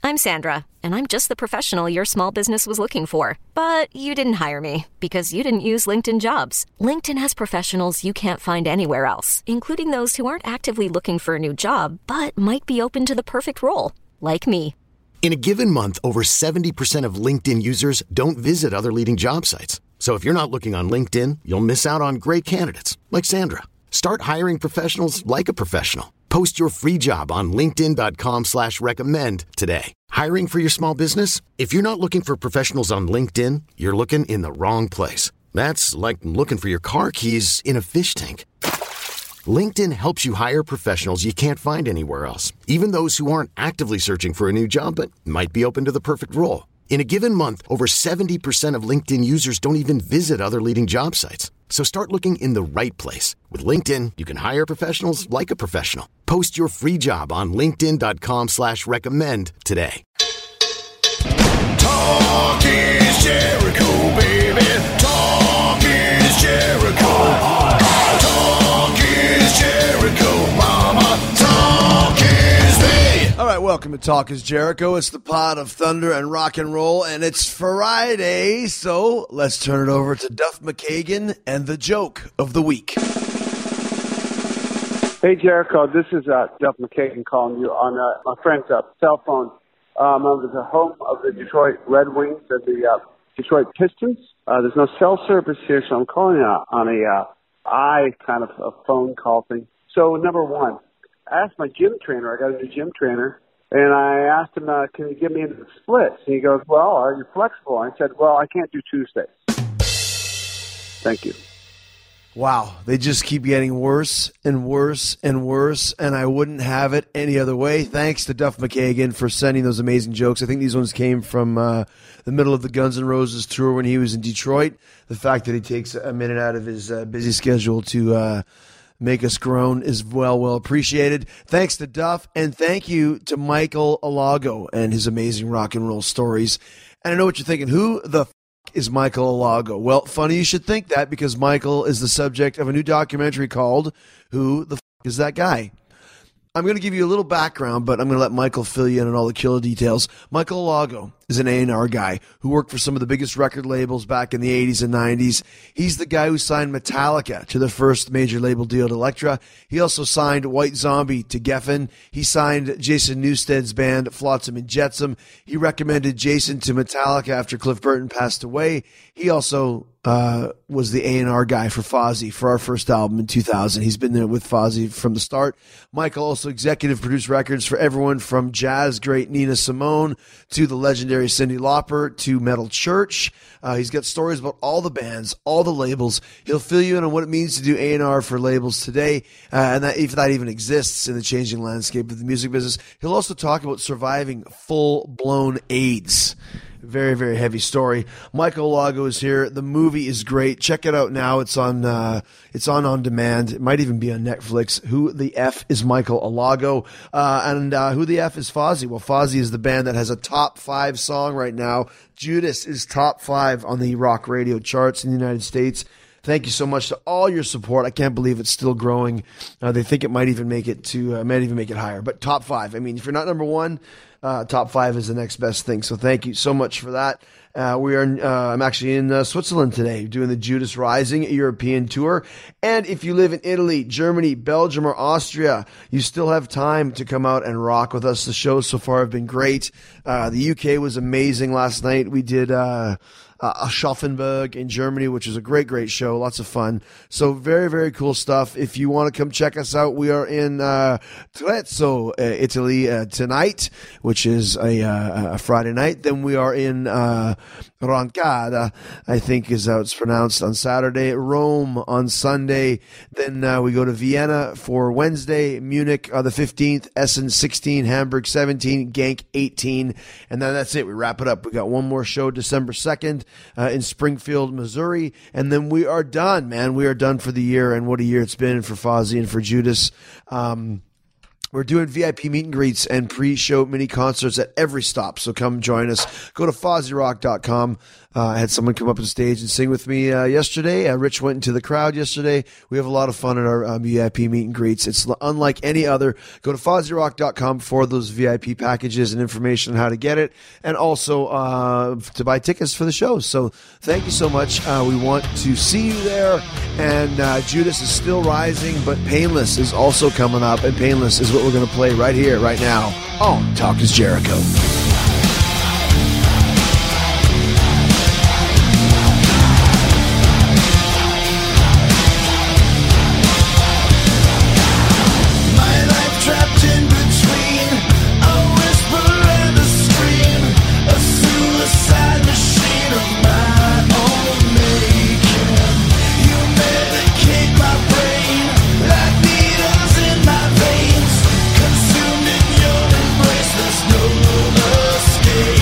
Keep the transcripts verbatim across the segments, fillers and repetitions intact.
I'm Sandra, and I'm just the professional your small business was looking for. But you didn't hire me because you didn't use LinkedIn Jobs. LinkedIn has professionals you can't find anywhere else, including those who aren't actively looking for a new job, but might be open to the perfect role, like me. In a given month, over seventy percent of LinkedIn users don't visit other leading job sites. So if you're not looking on LinkedIn, you'll miss out on great candidates like Sandra. Start hiring professionals like a professional. Post your free job on linkedin.com slash recommend today. Hiring for your small business? If you're not looking for professionals on LinkedIn, you're looking in the wrong place. That's like looking for your car keys in a fish tank. LinkedIn helps you hire professionals you can't find anywhere else, even those who aren't actively searching for a new job but might be open to the perfect role. In a given month, over seventy percent of LinkedIn users don't even visit other leading job sites. So start looking in the right place. With LinkedIn, you can hire professionals like a professional. Post your free job on linkedin.com slash recommend today. Talk is Jericho, baby. Talk is Jericho. Talk is Jericho, mama. Talk is me. All right, welcome to Talk is Jericho. It's the pod of thunder and rock and roll, and it's Friday, so let's turn it over to Duff McKagan and the joke of the week. Hey, Jericho, this is uh, Duff McKagan calling you on uh, my friend's uh, cell phone. Um, I'm at the home of the Detroit Red Wings and the uh, Detroit Pistons. Uh, there's no cell service here, so I'm calling uh, on a uh, I kind of a phone call thing. So, number one, I asked my gym trainer, I got a new gym trainer, and I asked him, uh, can you give me into the splits? And he goes, well, are you flexible? And I said, well, I can't do Tuesdays. Thank you. Wow, they just keep getting worse and worse and worse, and I wouldn't have it any other way. Thanks to Duff McKagan for sending those amazing jokes. I think these ones came from uh, the middle of the Guns N' Roses tour when he was in Detroit. The fact that he takes a minute out of his uh, busy schedule to uh, make us groan is well, well appreciated. Thanks to Duff, and thank you to Michael Alago and his amazing rock and roll stories. And I know what you're thinking, who the is Michael Alago? Well, funny you should think that, because Michael is the subject of a new documentary called Who the F*** is That Guy? I'm going to give you a little background, but I'm going to let Michael fill you in on all the killer details. Michael Alago is an A and R guy who worked for some of the biggest record labels back in the eighties and nineties. He's the guy who signed Metallica to the first major label deal at Elektra. He also signed White Zombie to Geffen. He signed Jason Newsted's band Flotsam and Jetsam. He recommended Jason to Metallica after Cliff Burton passed away. He also uh, was the A and R guy for Fozzy for our first album in two thousand. He's been there with Fozzy from the start. Michael also executive produced records for everyone from jazz great Nina Simone to the legendary Cyndi Lauper to Metal Church. Uh, he's got stories about all the bands, all the labels. He'll fill you in on what it means to do A and R for labels today, uh, and that, if that even exists in the changing landscape of the music business. He'll also talk about surviving full-blown AIDS. Very, very heavy story. Michael Alago is here. The movie is great. Check it out now. It's on uh, it's on on demand. It might even be on Netflix. Who the F is Michael Alago? Uh, and uh, who the F is Fozzy? Well, Fozzy is the band that has a top five song right now. Judas is top five on the rock radio charts in the United States. Thank you so much to all your support. I can't believe it's still growing. Uh, they think it might even make it to, uh, might even make it higher. But top five. I mean, if you're not number one, uh, top five is the next best thing. So thank you so much for that. Uh, we are. Uh, I'm actually in uh, Switzerland today, doing the Judas Rising European tour. And if you live in Italy, Germany, Belgium, or Austria, you still have time to come out and rock with us. The shows so far have been great. Uh, the U K was amazing last night. We did. Uh, Uh, Aschaffenburg in Germany, which is a great, great show. Lots of fun. So very, very cool stuff. If you want to come check us out, we are in uh, Trezzo, uh, Italy uh, tonight, which is a, uh, a Friday night. Then we are in uh, Roncada, I think is how it's pronounced, on Saturday. Rome on Sunday. Then uh, we go to Vienna for Wednesday, Munich on the fifteenth, Essen sixteen, Hamburg seventeen, Genk eighteen. And then that's it. We wrap it up. We got one more show December second. Uh, in Springfield, Missouri, and then we are done, man. We are done for the year, and what a year it's been for Fozzy and for Judas. Um, We're doing V I P meet and greets and pre-show mini concerts at every stop, so come join us. Go to fozzy rock dot com. Uh, I had someone come up on stage and sing with me uh, yesterday. Uh, Rich went into the crowd yesterday. We have a lot of fun at our uh, V I P meet and greets. It's unlike any other. Go to fozzy rock dot com for those V I P packages and information on how to get it, and also uh, to buy tickets for the shows. So thank you so much. Uh, we want to see you there. And uh, Judas is still rising, but Painless is also coming up, and Painless is what we're going to play right here, right now on Talk is Jericho. Consumed in your embrace, there's no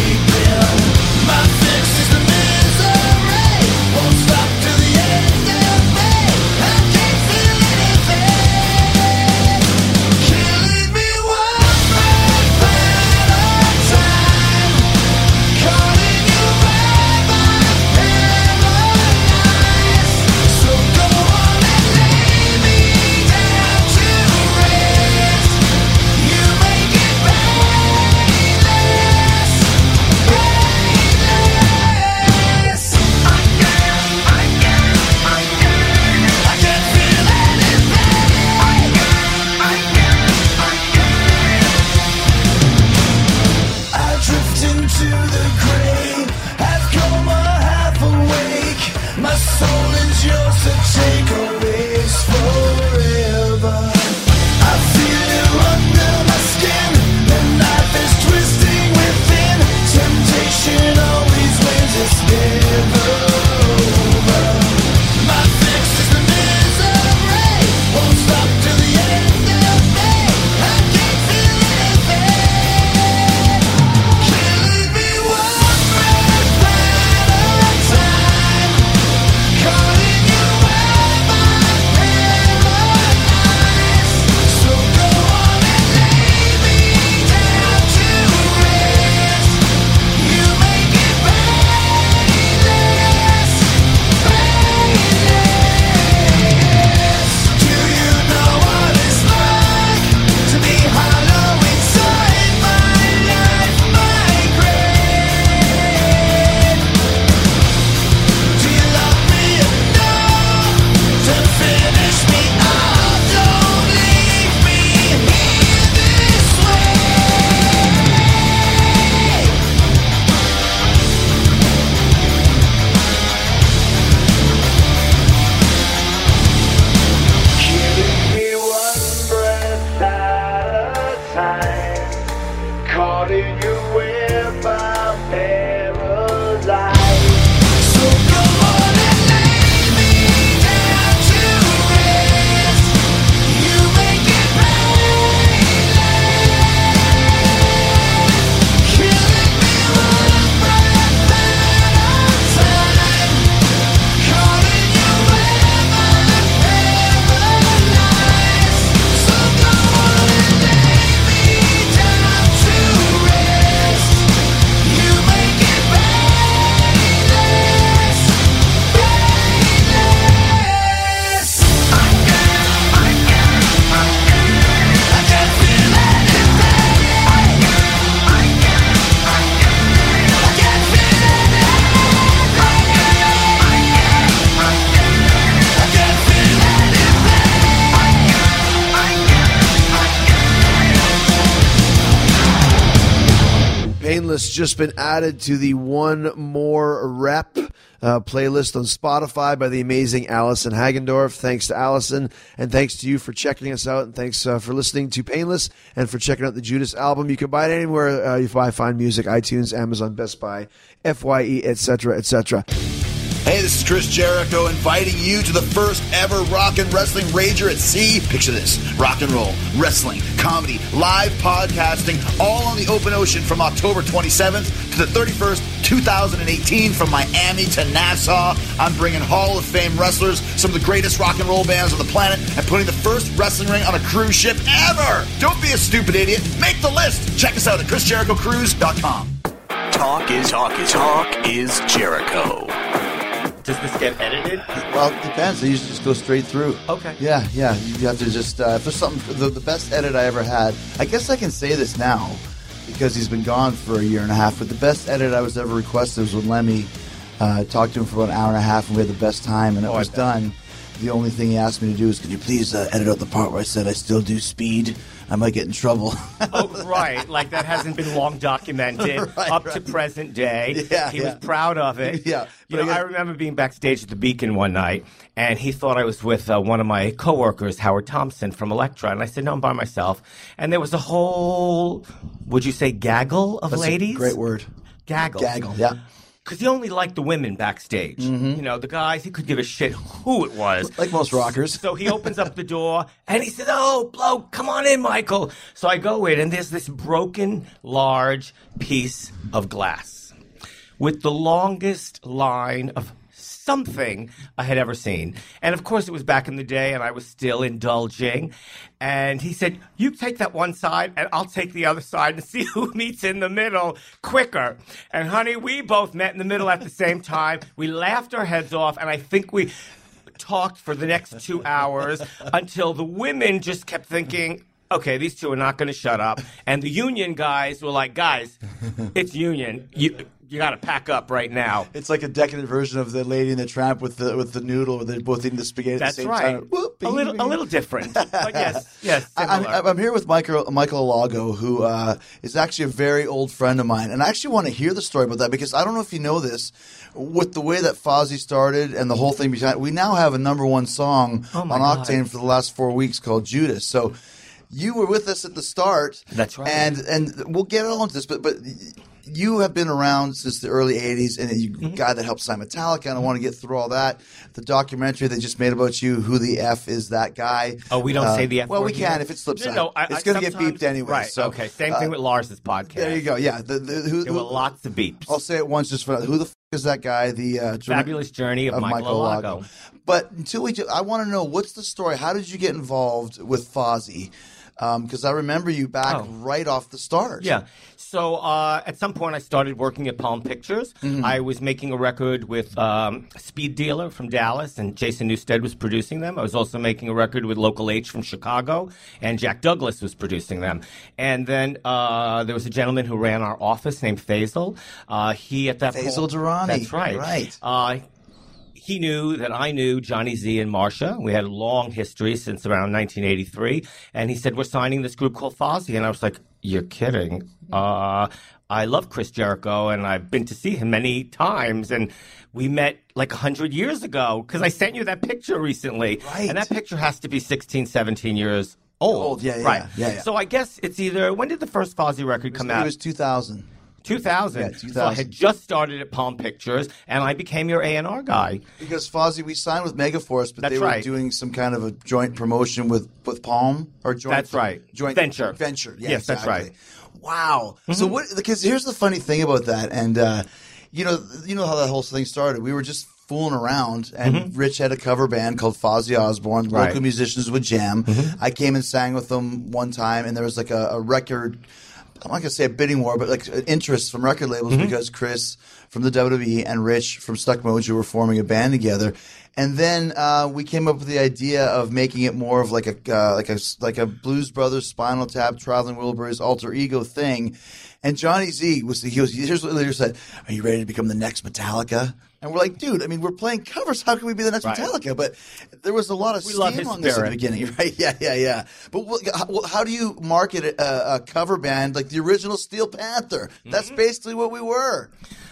Painless just been added to the One More Rep uh, playlist on Spotify by the amazing Allison Hagendorf. Thanks to Allison, and thanks to you for checking us out, and thanks uh, for listening to Painless and for checking out the Judas album. You can buy it anywhere uh, you buy fine music, iTunes, Amazon, Best Buy, F Y E, et cetera, et cetera. Hey, this is Chris Jericho inviting you to the first ever rock and wrestling rager at sea. Picture this, rock and roll, wrestling, comedy, live podcasting, all on the open ocean from October twenty-seventh to the thirty-first, two thousand eighteen from Miami to Nassau. I'm bringing Hall of Fame wrestlers, some of the greatest rock and roll bands on the planet, and putting the first wrestling ring on a cruise ship ever. Don't be a stupid idiot. Make the list. Check us out at chris jericho cruise dot com. Talk is talk is talk is Jericho. Does this get edited? Well, it depends. They usually just go straight through. Okay. Yeah, yeah. You have to just, uh, if there's something, the, the best edit I ever had, I guess I can say this now because he's been gone for a year and a half, but the best edit I was ever requested was when Lemmy uh, talked to him for about an hour and a half and we had the best time and it oh, was done. The only thing he asked me to do is, can you please uh, edit out the part where I said I still do speed? I might get in trouble. Oh, right. Like that hasn't been long documented right, up right. to present day. Yeah, he yeah. was proud of it. Yeah. You know, I, I remember being backstage at the Beacon one night, and he thought I was with uh, one of my coworkers, Howard Thompson from Elektra, and I said, no, I'm by myself. And there was a whole, would you say, gaggle of That's ladies? a great word. Gaggle. Gaggle, yeah. Because he only liked the women backstage. Mm-hmm. You know, the guys, he could give a shit who it was. Like most rockers. So he opens up the door, and he says, oh, bloke, come on in, Michael. So I go in, and there's this broken, large piece of glass with the longest line of something I had ever seen. And, of course, it was back in the day, and I was still indulging. And he said, you take that one side, and I'll take the other side and see who meets in the middle quicker. And, honey, we both met in the middle at the same time. We laughed our heads off, and I think we talked for the next two hours until the women just kept thinking, okay, these two are not going to shut up. And the union guys were like, guys, it's union. You you got to pack up right now. It's like a decadent version of the Lady and the Tramp with the with the noodle where they're both eating the spaghetti That's at the same right. time. Whoop, a little a little different. But yes, yes, I'm, similar. I'm here with Michael, Michael Alago, who uh, is actually a very old friend of mine. And I actually want to hear the story about that because I don't know if you know this. With the way that Fozzy started and the whole thing behind, we now have a number one song Oh on my God. Octane for the last four weeks called Judas. So you were with us at the start. That's right. And and we'll get on to this, but but you have been around since the early eighties, and you're Mm-hmm. a guy that helped sign Metallica, and I want to get through all that. The documentary they just made about you, Who the F is that guy? Oh, we don't Uh, say the F Well, word we can here? if it slips No, out. no, I- it's I going to get sometimes- beeped anyway. Right, So, okay. Same uh, thing with Lars's podcast. There you go. Yeah. The, the, who, There were who- lots of beeps. I'll say it once just for who the f- is that guy? The uh, Fabulous Journey of, Michael Alago. But until we, do, I want to know what's the story. How did you get involved with Fozzy? Because I remember you back Oh. right off the start. Yeah. So uh, at some point, I started working at Palm Pictures. Mm-hmm. I was making a record with um, Speed Dealer from Dallas, and Jason Newsted was producing them. I was also making a record with Local H from Chicago, and Jack Douglas was producing them. And then uh, there was a gentleman who ran our office named Faisal. Uh, he at that Faisal point, Durrani. That's right. Right. Uh, he knew that I knew Johnny Z and Marsha. We had a long history since around nineteen eighty-three. And he said, we're signing this group called Fozzy. And I was like, you're kidding. Uh, I love Chris Jericho, and I've been to see him many times. And we met like one hundred years ago because I sent you that picture recently. Right. And that picture has to be sixteen, seventeen years old. Old, yeah, yeah, right. yeah, yeah. So I guess it's either, when did the first Fozzy record come It out? was two thousand. two thousand. Yeah, two So I thousand. had just started at Palm Pictures, and I became your A and R guy. Because Fozzy, we signed with Megaforce, but That's they were right. doing some kind of a joint promotion with, with Palm or joint. That's right. Joint Venture. Venture. Yeah, Yes, that's exactly. right. Wow. So what? Because here's the funny thing about that, and uh, you know, you know how that whole thing started. We were just fooling around, and Rich had a cover band called Fozzy Osbourne. Right. Local musicians would jam. I came and sang with them one time, and there was like a, a record. I'm not going to say a bidding war, but like an interest from record labels because Chris from the W W E and Rich from Stuck Mojo were forming a band together. And then uh, we came up with the idea of making it more of like a uh, like a like a Blues Brothers, Spinal Tap, Traveling Wilburys alter ego thing. And Johnny Z was he was here's what later said: "Are you ready to become the next Metallica?" And we're like, dude, I mean, we're playing covers. How can we be the next Right. Metallica? But there was a lot of We love steam his on this at the spirit. beginning, right? Yeah, yeah, yeah. But what, how, how do you market a, a cover band like the original Steel Panther? That's basically what we were.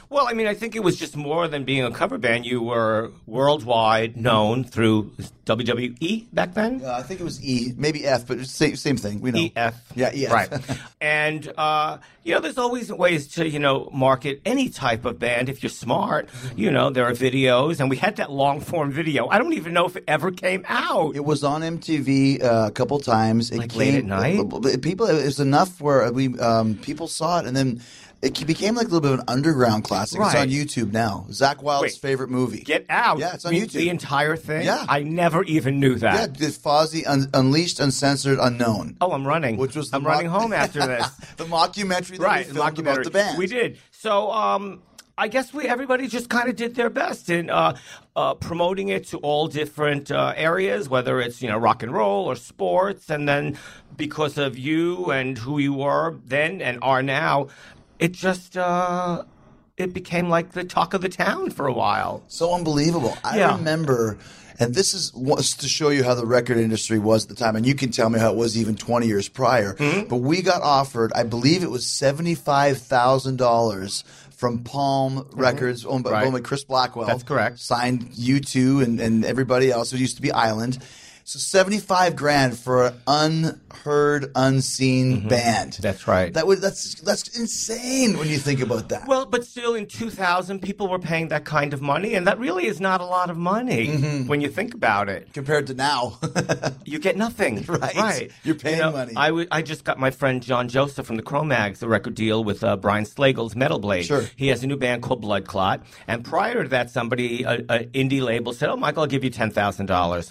Well, I mean, I think it was just more than being a cover band. You were worldwide known through W W E back then? Uh, I think it was E, maybe F, but it's same, same thing. We know. E F. Yeah, E F. Right. And, uh, you know, there's always ways to, you know, market any type of band if you're smart. You know, there are videos, and we had that long-form video. I don't even know if it ever came out. It was on M T V uh, a couple times. It Like came, late at night? People, it was enough where we um, people saw it, and then it became like a little bit of an underground classic. It's Right. on YouTube now. Zach Wilde's Wait. favorite movie. Get Out. Yeah, it's on I mean, YouTube. The entire thing? Yeah. I never even knew Yeah, that. did Fozzy un- Unleashed, Uncensored, Unknown. Oh, I'm running. Which was the I'm mock- running home after this. The mockumentary that Right, we filmed about documentary. the band. We did. So, um, I guess we everybody just kind of did their best in uh, uh, promoting it to all different uh, areas, whether it's you know rock and roll or sports, and then because of you and who you were then and are now, it just uh, it became like the talk of the town for a while. So unbelievable. I Yeah. remember, and this is was to show you how the record industry was at the time, and you can tell me how it was even twenty years prior. Mm-hmm. But we got offered, I believe it was seventy-five thousand dollars from Palm Records, owned by, Right. owned by Chris Blackwell. That's correct. Signed U two and, and everybody else. It used to be Island. So seventy-five grand for an unheard, unseen band. That's right. That would that's that's insane when you think about that. Well, but still, in two thousand, people were paying that kind of money, and that really is not a lot of money when you think about it. Compared to now. You get nothing. Right. Right. You're paying You know, money. I, w- I just got my friend John Joseph from the Cro-Mags a record deal with uh, Brian Slagle's Metal Blade. Sure. He has a new band called Blood Clot. And prior to that, somebody, an indie label, said, oh, Michael, I'll give you ten thousand dollars.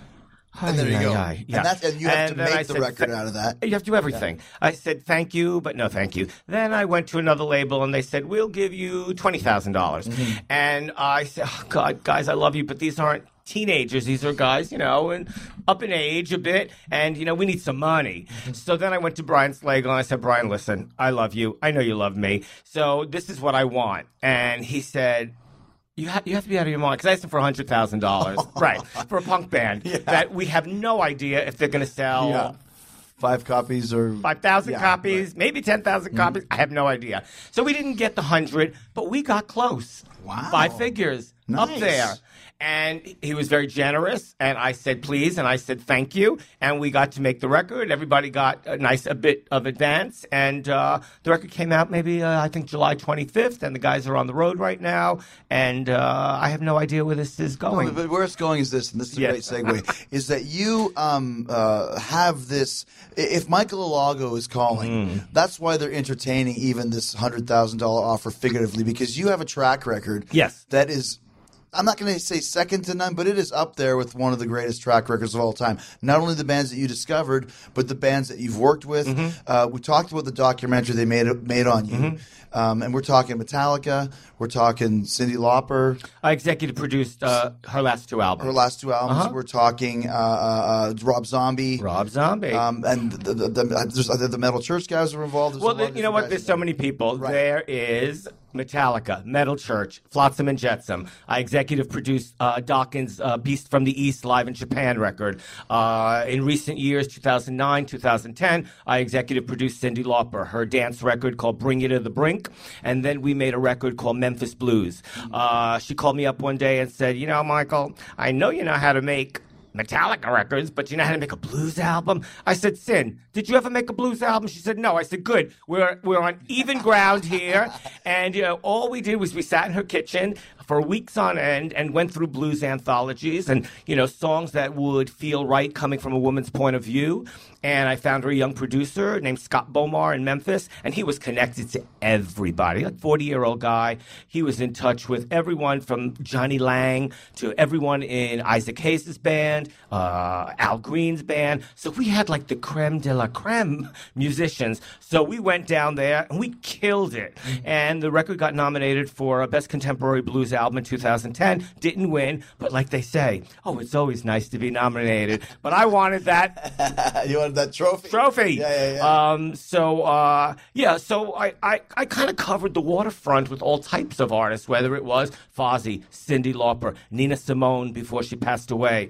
And there you Ay, go. ay, ay. Yeah. And, that's, and you have to then make I the said, record "Th- out of that. You have to do everything. I said, thank you, but no thank you. Then I went to another label, and they said, we'll give you twenty thousand dollars. Mm-hmm. And I said, oh, God, guys, I love you, but these aren't teenagers. These are guys, you know, and up in age a bit, and, you know, we need some money. Mm-hmm. So then I went to Brian Slagle, and I said, Brian, listen, I love you. I know you love me. So this is what I want. And he said, You have, you have to be out of your mind, because I asked him for one hundred thousand dollars, right, for a punk band that we have no idea if they're going to sell Yeah. Five copies or five thousand Yeah, copies, right. maybe ten thousand copies. I have no idea. So we didn't get the one hundred, but we got close. Wow. Five figures up Nice. there. And he was very generous, and I said please, and I said thank you, and we got to make the record. Everybody got a nice a bit of advance, and uh, the record came out maybe uh, I think July twenty-fifth, and the guys are on the road right now, and uh, I have no idea where this is No, going. but where it's going is this, and this is a Yes. great segue, is that you um, uh, have this. i- If Michael Alago is calling, Mm-hmm. that's why they're entertaining even this one hundred thousand dollars offer figuratively, because you have a track record Yes. that is. I'm not going to say second to none, but it is up there with one of the greatest track records of all time. Not only the bands that you discovered, but the bands that you've worked with. Mm-hmm. Uh, we talked about the documentary they made made on you, Mm-hmm. um, and we're talking Metallica, we're talking Cyndi Lauper, I executive produced uh, her last two albums. her last two albums. We're talking uh, uh, uh, Rob Zombie, Uh-huh. Rob Zombie. um, and the, the, the, there's, uh, the Metal Church guys were involved. There's Well, a lot the, of you know different what? guys There's in so there. many people. Right. There is Metallica, Metal Church, Flotsam and Jetsam. I executive produced uh, Dawkins' uh, Beast from the East live in Japan record. Uh, in recent years, two thousand nine, two thousand ten, I executive produced Cyndi Lauper, her dance record called Bring You to the Brink. And then we made a record called Memphis Blues. Uh, she called me up one day and said, you know, Michael, I know you know how to make Metallica records, but you know how to make a blues album? I said, Sin, did you ever make a blues album? She said, no. I said, good. We're we're on even ground here. And, you know, all we did was we sat in her kitchen for weeks on end and went through blues anthologies and, you know, songs that would feel right coming from a woman's point of view. And I found her a young producer named Scott Bomar in Memphis, and he was connected to everybody, like forty-year-old guy. He was in touch with everyone from Johnny Lang to everyone in Isaac Hayes' band, uh, Al Green's band. So we had like the creme de la creme musicians. So we went down there, and we killed it. And the record got nominated for a Best Contemporary Blues Album in two thousand ten. Didn't win, but like they say, oh, it's always nice to be nominated. But I wanted that You wanted that trophy? trophy. Yeah, yeah, yeah. Um, so, uh, yeah, so I, I, I kind of covered the waterfront with all types of artists, whether it was Fozzy, Cyndi Lauper, Nina Simone before she passed away,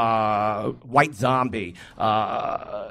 uh, White Zombie, uh,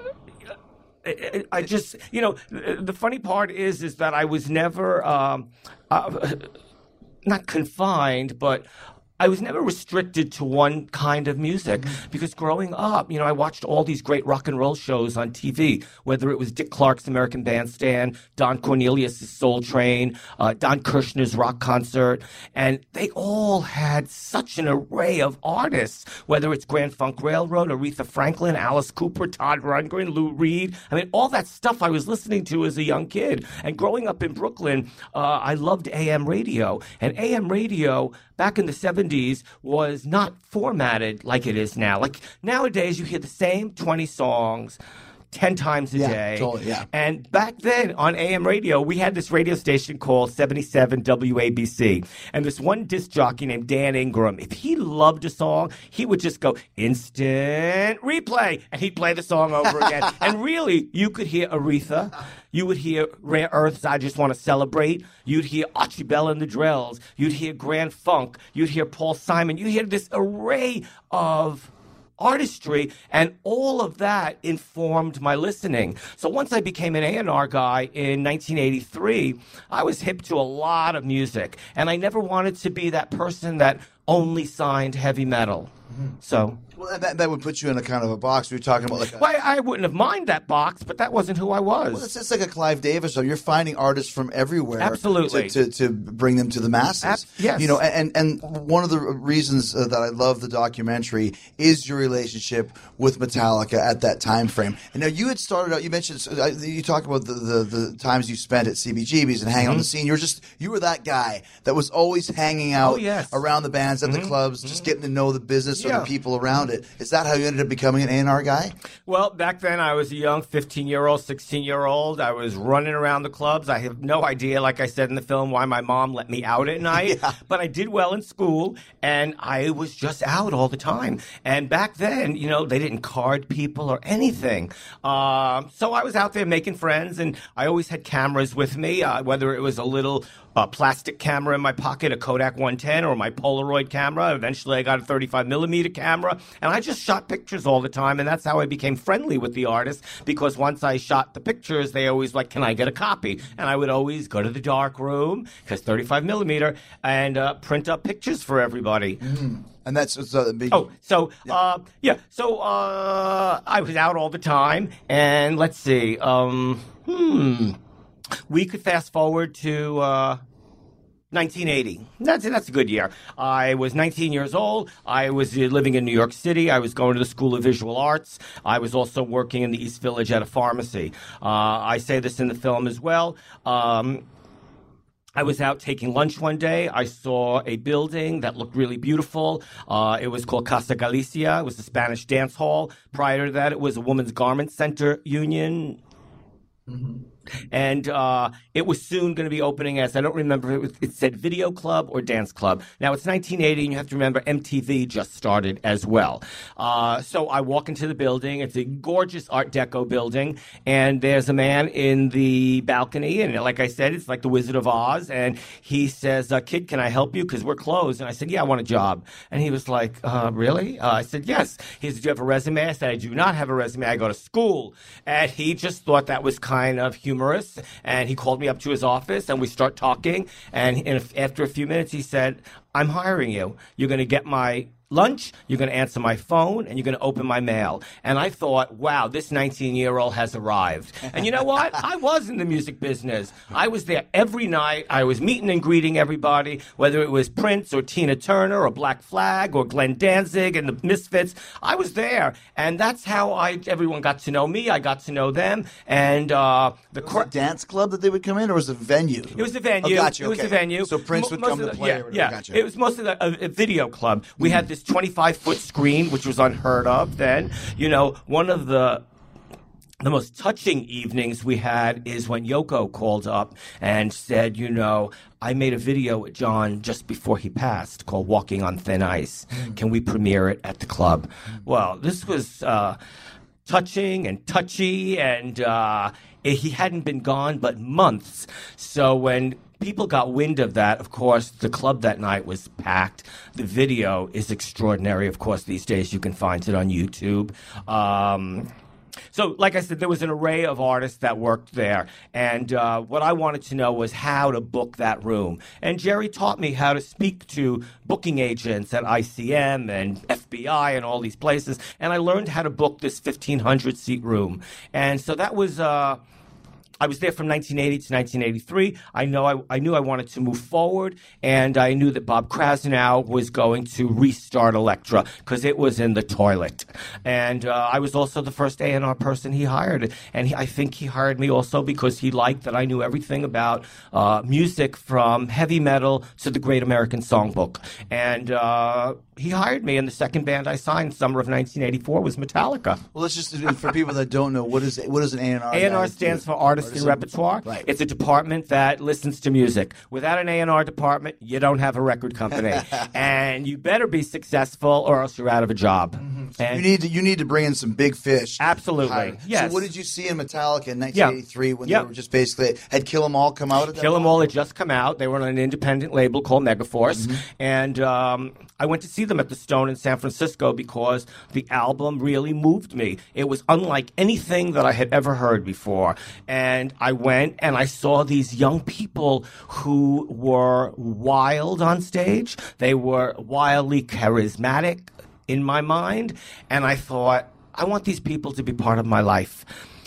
I, I just, you know, the funny part is, is that I was never, um, uh, not confined, but I was never restricted to one kind of music because growing up, you know, I watched all these great rock and roll shows on T V, whether it was Dick Clark's American Bandstand, Don Cornelius' Soul Train, uh, Don Kirshner's Rock Concert, and they all had such an array of artists, whether it's Grand Funk Railroad, Aretha Franklin, Alice Cooper, Todd Rundgren, Lou Reed. I mean, all that stuff I was listening to as a young kid. And growing up in Brooklyn, uh, I loved A M radio. And A M radio back in the seventies was not formatted like it is now. Like nowadays, you hear the same twenty songs ten times a yeah, day. Totally, yeah. And back then on A M radio, we had this radio station called seventy-seven W A B C. And this one disc jockey named Dan Ingram, if he loved a song, he would just go, instant replay. And he'd play the song over again. And really, you could hear Aretha. You would hear Rare Earth's I Just Want to Celebrate. You'd hear Archie Bell and the Drells. You'd hear Grand Funk. You'd hear Paul Simon. You'd hear this array of artistry, and all of that informed my listening. So once I became an A and R guy in nineteen eighty-three, I was hip to a lot of music, and I never wanted to be that person that only signed heavy metal. Mm-hmm. So... Well, that, that would put you in a kind of a box. We were talking about like a, well, I wouldn't have minded that box, but that wasn't who I was. Well, it's just like a Clive Davis. So you're finding artists from everywhere, absolutely, to, to, to bring them to the masses. Ab- yes, you know, and and one of the reasons uh, that I love the documentary is your relationship with Metallica at that time frame. And now you had started out. You mentioned uh, you talked about the, the the times you spent at C B G B's and hanging mm-hmm. on the scene. You were just you were that guy that was always hanging out oh, yes. around the bands at mm-hmm. the clubs, just mm-hmm. getting to know the business yeah. or the people around it. Is that how you ended up becoming an A and R guy? Well, back then I was a young fifteen-year-old, sixteen-year-old. I was running around the clubs. I have no idea, like I said in the film, why my mom let me out at night. yeah. But I did well in school, and I was just out all the time. And back then, you know, they didn't card people or anything. Um, so I was out there making friends, and I always had cameras with me, uh, whether it was a little uh, plastic camera in my pocket, a Kodak one ten, or my Polaroid camera. Eventually I got a thirty-five millimeter camera, and I just shot pictures all the time, and that's how I became friendly with the artists, because once I shot the pictures, they always like, can I get a copy? And I would always go to the dark room, because thirty-five millimeter, and uh, print up pictures for everybody. Mm. And that's uh, big. Oh, so yeah, uh, yeah. So uh, I was out all the time, and let's see. Um, hmm, we could fast forward to uh, nineteen eighty. That's that's a good year. I was nineteen years old. I was living in New York City. I was going to the School of Visual Arts. I was also working in the East Village at a pharmacy. Uh, I say this in the film as well. Um, I was out taking lunch one day. I saw a building that looked really beautiful. Uh, it was called Casa Galicia. It was a Spanish dance hall. Prior to that, it was a women's garment center union. Mm-hmm. And uh, it was soon going to be opening as, I don't remember, it, was, it said Video Club or Dance Club. Now, it's nineteen eighty, and you have to remember M T V just started as well. Uh, so I walk into the building. It's a gorgeous Art Deco building, and there's a man in the balcony, and like I said, it's like the Wizard of Oz, and he says, uh, kid, can I help you? Because we're closed. And I said, yeah, I want a job. And he was like, uh, really? Uh, I said, yes. He said, do you have a resume? I said, I do not have a resume. I go to school. And he just thought that was kind of humorous. And he called me up to his office, and we start talking. And in a, after a few minutes, he said, I'm hiring you. You're going to get my lunch, you're going to answer my phone, and you're going to open my mail. And I thought, wow, this nineteen-year-old has arrived. And you know what? I was in the music business. I was there every night. I was meeting and greeting everybody, whether it was Prince or Tina Turner or Black Flag or Glenn Danzig and the Misfits. I was there. And that's how I everyone got to know me. I got to know them. And uh, the was it a dance club that they would come in, or was it a venue? It was a venue. Oh, gotcha. It was okay. a venue. So Prince would Most come to the, play. Yeah, or yeah. Gotcha. It was mostly a, a video club. We mm. had this twenty-five foot screen, which was unheard of then. You know, one of the the most touching evenings we had is when Yoko called up and said, you know, I made a video with John just before he passed called Walking on Thin Ice. Mm. Can we premiere it at the club? Mm. Well, this was uh, touching and touchy, and uh, he hadn't been gone but months. So when people got wind of that, of course, the club that night was packed. The video is extraordinary. Of course, these days you can find it on YouTube. Um, So, like I said, there was an array of artists that worked there. And uh, what I wanted to know was how to book that room. And Jerry taught me how to speak to booking agents at I C M and F B I and all these places. And I learned how to book this fifteen hundred seat room. And so that was... Uh, I was there from nineteen eighty to nineteen eighty-three. I know I, I knew I wanted to move forward, and I knew that Bob Krasnow was going to restart Elektra because it was in the toilet. And uh, I was also the first A and R person he hired, and he, I think he hired me also because he liked that I knew everything about uh, music from heavy metal to the Great American Songbook. And uh, he hired me, and the second band I signed, summer of nineteen eighty-four, was Metallica. Well, let's just for people that don't know, what is what is an A and R? A and R stands for Artist and Repertoire. Right. It's a department that listens to music. Without an A and R department, you don't have a record company, and you better be successful, or else you're out of a job. Mm-hmm. And you need to you need to bring in some big fish. Absolutely. Higher. Yes. So, what did you see in Metallica in nineteen eighty-three when Yep. they were just basically had Kill 'Em All come out? At that Kill 'Em point? All had just come out. They were on an independent label called Megaforce, mm-hmm. and um, I went to see them at the Stone in San Francisco because the album really moved me. It was unlike anything that I had ever heard before, and I went and I saw these young people who were wild on stage. They were wildly charismatic in my mind, and I thought, I want these people to be part of my life.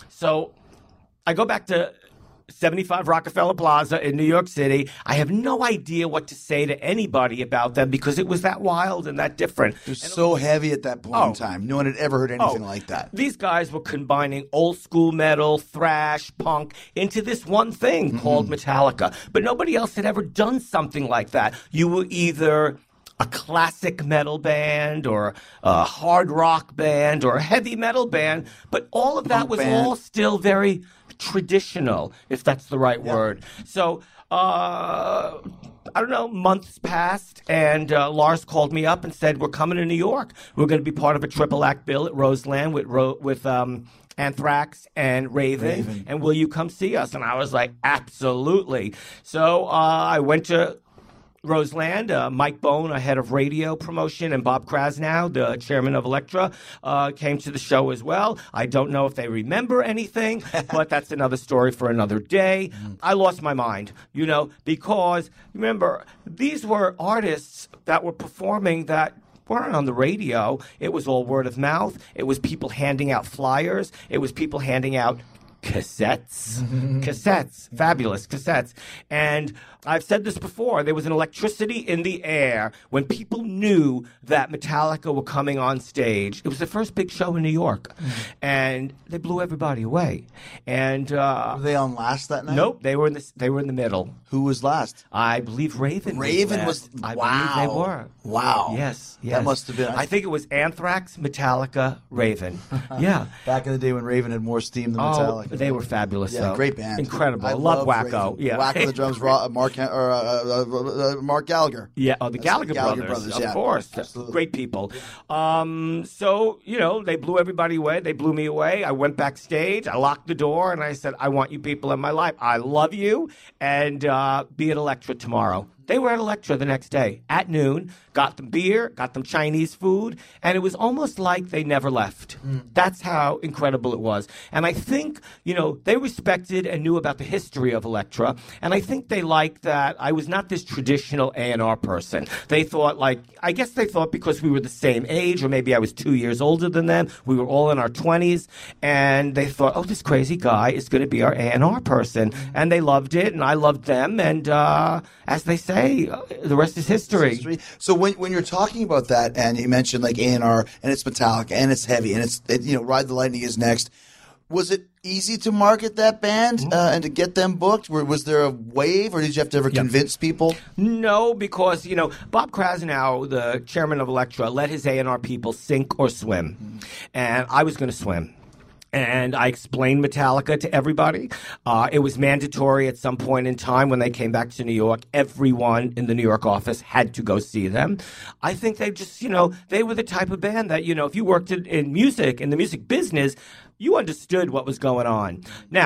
So I go back to seventy-five Rockefeller Plaza in New York City. I have no idea what to say to anybody about them because it was that wild and that different. It was so heavy at that point Oh. in time. No one had ever heard anything Oh, like that. These guys were combining old school metal, thrash, punk into this one thing Mm-hmm. called Metallica. But nobody else had ever done something like that. You were either a classic metal band or a hard rock band or a heavy metal band, but all of that Punk was band. all still very traditional, if that's the right word. So, uh, I don't know, months passed, and uh, Lars called me up and said, we're coming to New York. We're going to be part of a triple act bill at Roseland with, Ro- with um, Anthrax and Raven, Raven, and will you come see us? And I was like, absolutely. So uh, I went to Roseland, uh, Mike Bone, a head of radio promotion, and Bob Krasnow, the chairman of Elektra, uh, came to the show as well. I don't know if they remember anything, but that's another story for another day. I lost my mind, you know, because, remember, these were artists that were performing that weren't on the radio. It was all word of mouth. It was people handing out flyers. It was people handing out cassettes. Cassettes. Fabulous cassettes. And I've said this before, there was an electricity in the air when people knew that Metallica were coming on stage. It was the first big show in New York. And they blew everybody away. And uh, Were they on last that night? nope, they were in the they were in the middle. Who was last? I believe Raven. Raven was. was. last. I wow. believe they were. Wow. Yes, yes. That must have been. I think it was Anthrax, Metallica, Raven. Yeah. Back in the day when Raven had more steam than Oh, Metallica. they were fabulous. Yeah, though. great band. Incredible. I love, love Wacko. Raven. Yeah. Wacko the drums, Ro- uh, Mark or uh, uh, uh, uh, Mark Gallagher. Yeah, oh, the That's Gallagher, the Gallagher brothers, brothers, of yeah. course. Absolutely. Great people. Um, so, you know, they blew everybody away. They blew me away. I went backstage. I locked the door, and I said, I want you people in my life. I love you, and uh, be at Elektra tomorrow. They were at Elektra the next day at noon, got them beer, got them Chinese food, and it was almost like they never left. Mm. That's how incredible it was. And I think, you know, they respected and knew about the history of Elektra, and I think they liked that I was not this traditional A and R person. They thought, like, I guess they thought because we were the same age, or maybe I was two years older than them, we were all in our twenties, and they thought, oh, this crazy guy is going to be our A and R person. And they loved it, and I loved them, and uh, as they say, the rest is history. History. So when when you're talking about that, and you mentioned like A and R, and it's Metallica, and it's heavy, and it's it, you know Ride the Lightning is next. Was it easy to market that band mm-hmm. uh, and to get them booked? Were, was there a wave, or did you have to ever yep. convince people? No, because you know Bob Krasnow, the chairman of Elektra, let his A and R people sink or swim, mm-hmm. and I was going to swim. And I explained Metallica to everybody. Uh, it was mandatory at some point in time when they came back to New York. Everyone in the New York office had to go see them. I think they just, you know, they were the type of band that, you know, if you worked in, in music, in the music business, you understood what was going on. Now,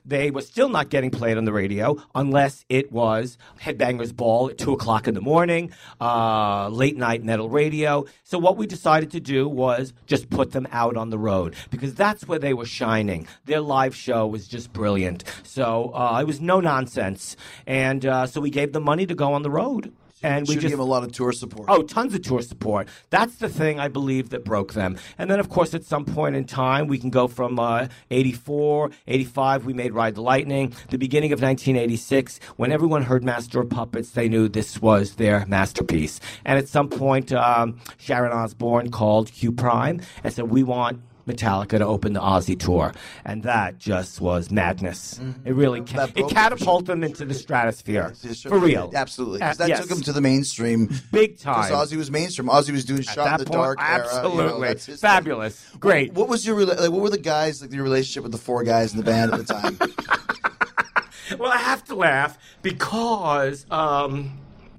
they were still not getting played on the radio unless it was Headbangers Ball at two o'clock in the morning, uh, late night metal radio. So what we decided to do was just put them out on the road because that's where they were shining. Their live show was just brilliant. So uh, it was no nonsense. And uh, so we gave them money to go on the road. And we Should just give them a lot of tour support. Oh, tons of tour support. That's the thing I believe that broke them. And then, of course, at some point in time, we can go from uh, eighty-four, eighty-five, we made Ride the Lightning. The beginning of nineteen eighty-six, when everyone heard Master of Puppets, they knew this was their masterpiece. And at some point, um, Sharon Osbourne called Q Prime and said, we want Metallica to open the Aussie tour, and that just was madness. Mm-hmm. It really ca- it catapulted them into the stratosphere Yes, for real. Absolutely, Uh, because that yes. took them to the mainstream Big time. Because Ozzy was mainstream. Ozzy was doing At Shot that in the point, Dark era. absolutely You know, that's his fabulous, thing. great. What was your rela- like? What were the guys like? Your relationship with the four guys in the band at the time? Well, I have to laugh because um,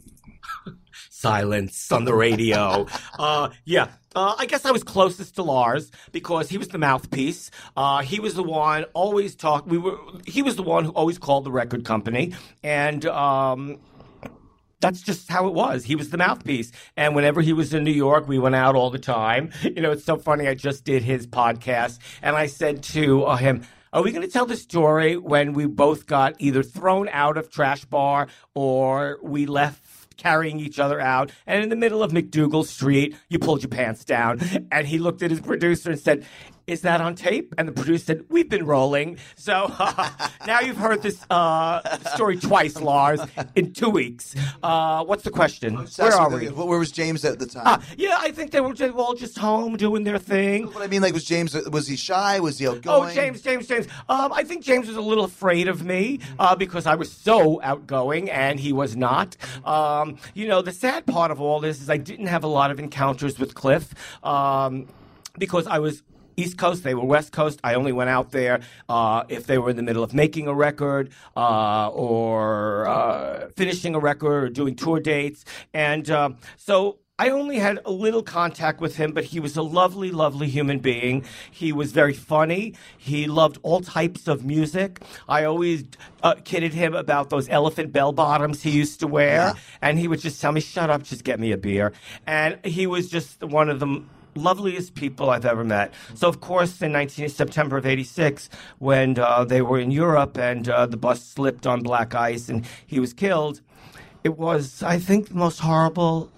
silence on the radio. uh, yeah. Uh, I guess I was closest to Lars because he was the mouthpiece. Uh, he was the one always talk. We were. He was the one who always called the record company, and um, that's just how it was. He was the mouthpiece, and whenever he was in New York, we went out all the time. You know, it's so funny. I just did his podcast, and I said to uh, him, are we going to tell the story when we both got either thrown out of Trash Bar or we left carrying each other out, and in the middle of McDougal Street, you pulled your pants down? And he looked at his producer and said, is that on tape? And the producer said, we've been rolling. So uh, now you've heard this uh, story twice, Lars, in two weeks. Uh, what's the question? Where are we? Where was James at the time? Uh, yeah, I think they were just, all just home doing their thing. What I mean, like, was James? Was he shy? Was he outgoing? Oh, James, James, James. Um, I think James was a little afraid of me uh, because I was so outgoing and he was not. Um, you know, the sad part of all this is I didn't have a lot of encounters with Cliff um, because I was East Coast, they were West Coast. I only went out there uh, if they were in the middle of making a record uh, or uh, finishing a record or doing tour dates. And uh, so I only had a little contact with him, but he was a lovely, lovely human being. He was very funny. He loved all types of music. I always uh, kidded him about those elephant bell bottoms he used to wear. Yeah. And he would just tell me, shut up, just get me a beer. And he was just one of the loveliest people I've ever met. So, of course, in nineteen September of eighty-six, when uh, they were in Europe and uh, the bus slipped on black ice and he was killed, it was, I think, the most horrible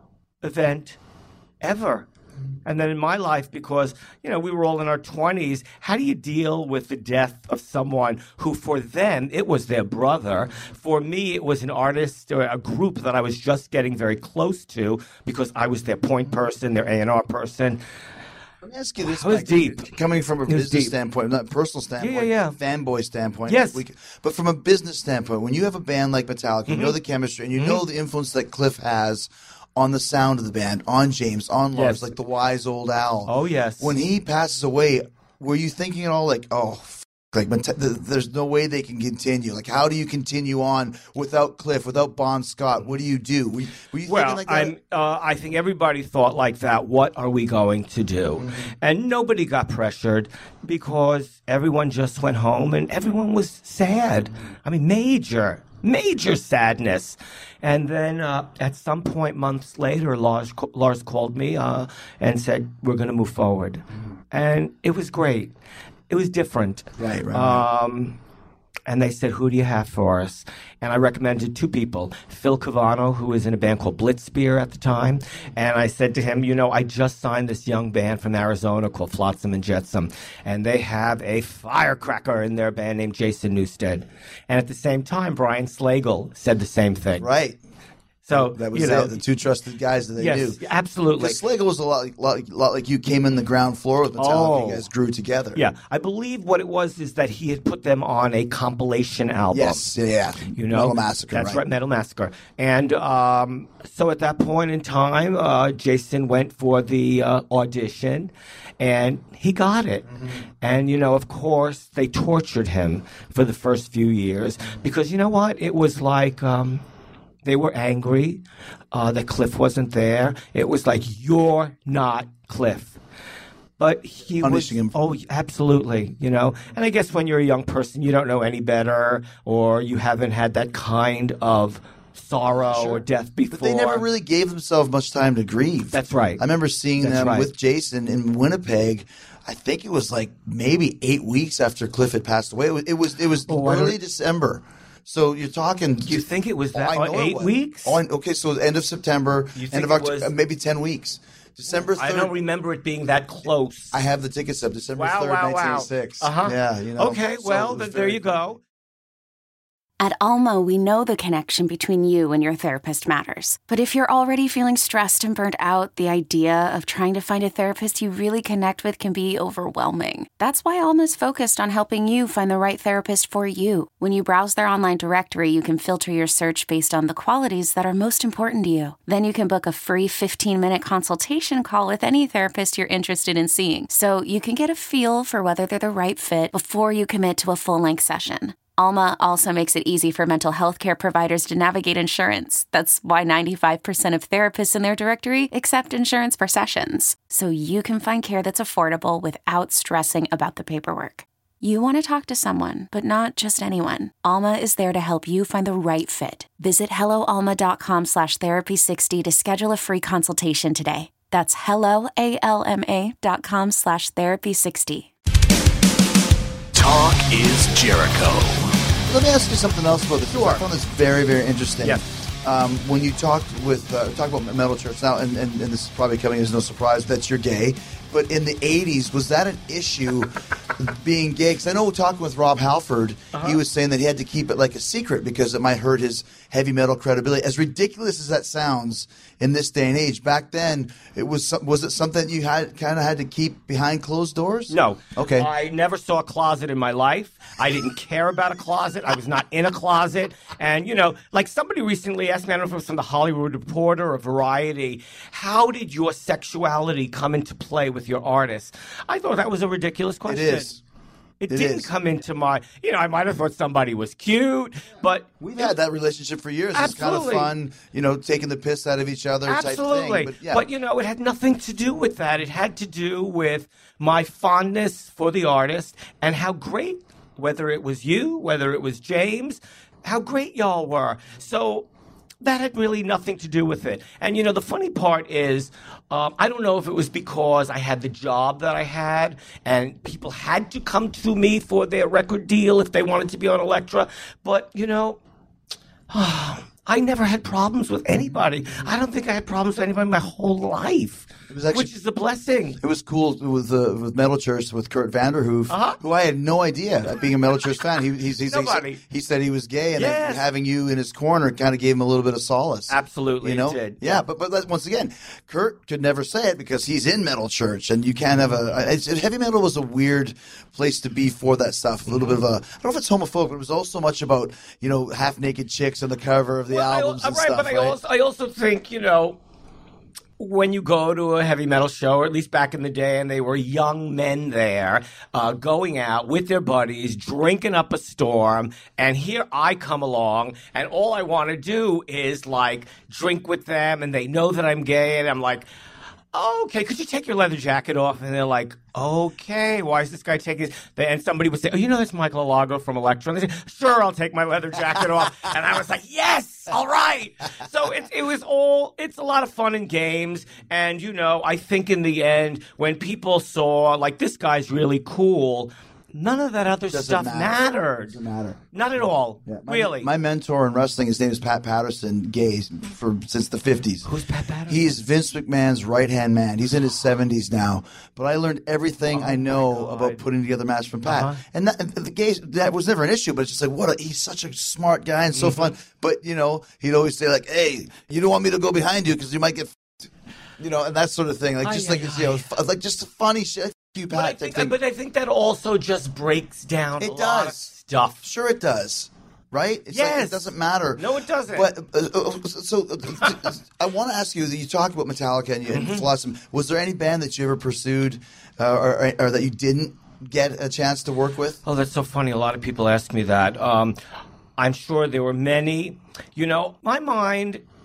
event ever. And then in my life, because, you know, we were all in our twenties, how do you deal with the death of someone who, for them, it was their brother? For me, it was an artist or a group that I was just getting very close to because I was their point person, their A and R person. Let me ask you this. It was Mike. deep. Coming from a It was business deep. standpoint, not personal standpoint, Yeah, yeah, yeah. fanboy standpoint. Yes. we c- but from a business standpoint, when you have a band like Metallica, Mm-hmm. you know the chemistry, and you know the influence that Cliff has on the sound of the band, on James, on Lars, Yes. like the wise old owl. Oh, yes. When he passes away, were you thinking at all like, oh, f- like Meta- th- there's no way they can continue? Like, how do you continue on without Cliff, without Bon Scott? What do you do? Were you, were you Well, thinking like that? I'm, uh, I think everybody thought like that. What are we going to do? Mm-hmm. And nobody got pressured because everyone just went home and everyone was sad. I mean, major, major sadness. And then uh, at some point, months later, Lars, Lars called me uh, and said, we're going to move forward. Mm-hmm. And it was great. It was different. Right, right, right. Um, and they said, who do you have for us? And I recommended two people, Phil Cavano, who was in a band called Blitzbeer at the time. And I said to him, you know, I just signed this young band from Arizona called Flotsam and Jetsam. And they have a firecracker in their band named Jason Newsted. And at the same time, Brian Slagle said the same thing. Right. So, That was you know, it, the two trusted guys that they yes, knew. absolutely. Because Slagle was a lot, like- lot, lot like you came in the ground floor with Metallica. Oh. You guys grew together. Yeah, I believe what it was is that he had put them on a compilation album. Yes, yeah, yeah. You know, Metal Massacre. That's right. right, Metal Massacre. And um, so at that point in time, uh, Jason went for the uh, audition, and he got it. Mm-hmm. And you know, of course, they tortured him for the first few years because you know what? It was like. Um, They were angry uh, that Cliff wasn't there. It was like, you're not Cliff. But he Punishing was, him. oh, absolutely, you know. And I guess when you're a young person, you don't know any better, or you haven't had that kind of sorrow Sure. or death before. But they never really gave themselves much time to grieve. That's right. I remember seeing That's them right. with Jason in Winnipeg. I think it was like maybe eight weeks after Cliff had passed away. It was it was, it was Oh, I early don't- December. So you're talking. You think it was that Oh, I know it eight was. weeks? Oh, I- okay, so end of September, You think end of it October, was- uh, maybe ten weeks. December third. I don't remember it being that close. I have the tickets up. December Wow, third, wow, nineteen wow. eighty-six. Uh-huh. Yeah, you know. Okay, so well, it was then there very- you go. At Alma, we know the connection between you and your therapist matters. But if you're already feeling stressed and burnt out, the idea of trying to find a therapist you really connect with can be overwhelming. That's why Alma's focused on helping you find the right therapist for you. When you browse their online directory, you can filter your search based on the qualities that are most important to you. Then you can book a free fifteen-minute consultation call with any therapist you're interested in seeing, so you can get a feel for whether they're the right fit before you commit to a full-length session. Alma also makes it easy for mental health care providers to navigate insurance. That's why ninety-five percent of therapists in their directory accept insurance for sessions. So you can find care that's affordable without stressing about the paperwork. You want to talk to someone, but not just anyone. Alma is there to help you find the right fit. Visit helloalma.com slash therapy sixty to schedule a free consultation today. That's helloalma dot com slash therapy sixty. Talk is Jericho. Let me ask you something else about this. Sure. I found this very, very interesting. Yes. Um, when you talked with uh, talk about Metal Church now, and, and, and this is probably coming as no surprise that you're gay, but in the eighties, was that an issue being gay? Because I know talking with Rob Halford, Uh-huh. he was saying that he had to keep it like a secret because it might hurt his heavy metal credibility. As ridiculous as that sounds in this day and age, back then, it was some- was it something you had kind of had to keep behind closed doors? No. Okay. I never saw a closet in my life. I didn't care about a closet. I was not in a closet. And, you know, like somebody recently asked me, I don't know if it was from the Hollywood Reporter or Variety, how did your sexuality come into play with your artist? I thought that was a ridiculous It question. is. It, It didn't is. come into my, you know, I might have thought somebody was cute, but We've had that relationship for years. It's kind of Absolutely. fun, you know, taking the piss out of each other Absolutely. type thing. But, yeah. you know, it had nothing to do with that. It had to do with my fondness for the artist and how great, whether it was you, whether it was James, how great y'all were. So that had really nothing to do with it. And, you know, the funny part is, um, I don't know if it was because I had the job that I had and people had to come to me for their record deal if they wanted to be on Elektra. But, you know, I never had problems with anybody. I don't think I had problems with anybody my whole life, It was actually- which is a blessing. It was cool with uh, with Metal Church with Kurt Vanderhoof, Uh-huh. who I had no idea. Being a Metal Church fan, he, he's, he's, Nobody. He, he said he was gay, and then Yes. having you in his corner kind of gave him a little bit of solace. Absolutely, you know, it did. yeah. But but that- once again, Kurt could never say it because he's in Metal Church, and you can't have a. It's, heavy metal was a weird place to be for that stuff. A little bit of a. I don't know if it's homophobic, but it was also much about you know half naked chicks on the cover of the Well, I- albums and right, stuff. but I right? also I also think, you know, when you go to a heavy metal show, or at least back in the day, and they were young men there, uh, going out with their buddies, drinking up a storm, and here I come along, and all I want to do is like drink with them, and they know that I'm gay, and I'm like, okay, could you take your leather jacket off? And they're like, okay, why is this guy taking his... And somebody would say, oh, you know that's Michael Alago from Elektra? And they say, sure, I'll take my leather jacket off. And I was like, yes, all right. So it, it was all... It's a lot of fun and games. And, you know, I think in the end, when people saw, like, this guy's really cool... None of that other Doesn't stuff matter. mattered. Doesn't matter. Not at all. Yeah, my, really. My mentor in wrestling, his name is Pat Patterson, gay for since the fifties. Who's Pat Patterson? He's Vince McMahon's right hand man. He's in his seventies now. But I learned everything Oh, I know my God. about putting together matches from Pat. Uh-huh. And, that, and the gays, that was never an issue. But it's just like, what? A, he's such a smart guy and so Mm-hmm. fun. But you know, he'd always say like, "Hey, you don't want me to go behind you because you might get." F-. You know, and that sort of thing, like just Aye, like aye, you know, aye. f- like just funny shit. You, Pat, But I, type think, thing. but I think that also just breaks down It a lot of does. stuff. Sure, it does. Right? It's Yes. like it doesn't matter. No, it doesn't. But uh, uh, so uh, I want to ask you that you talked about Metallica and, you, and Mm-hmm. Philosophy. Was there any band that you ever pursued uh, or, or that you didn't get a chance to work with? Oh, that's so funny. A lot of people ask me that. Um, I'm sure there were many. You know, my mind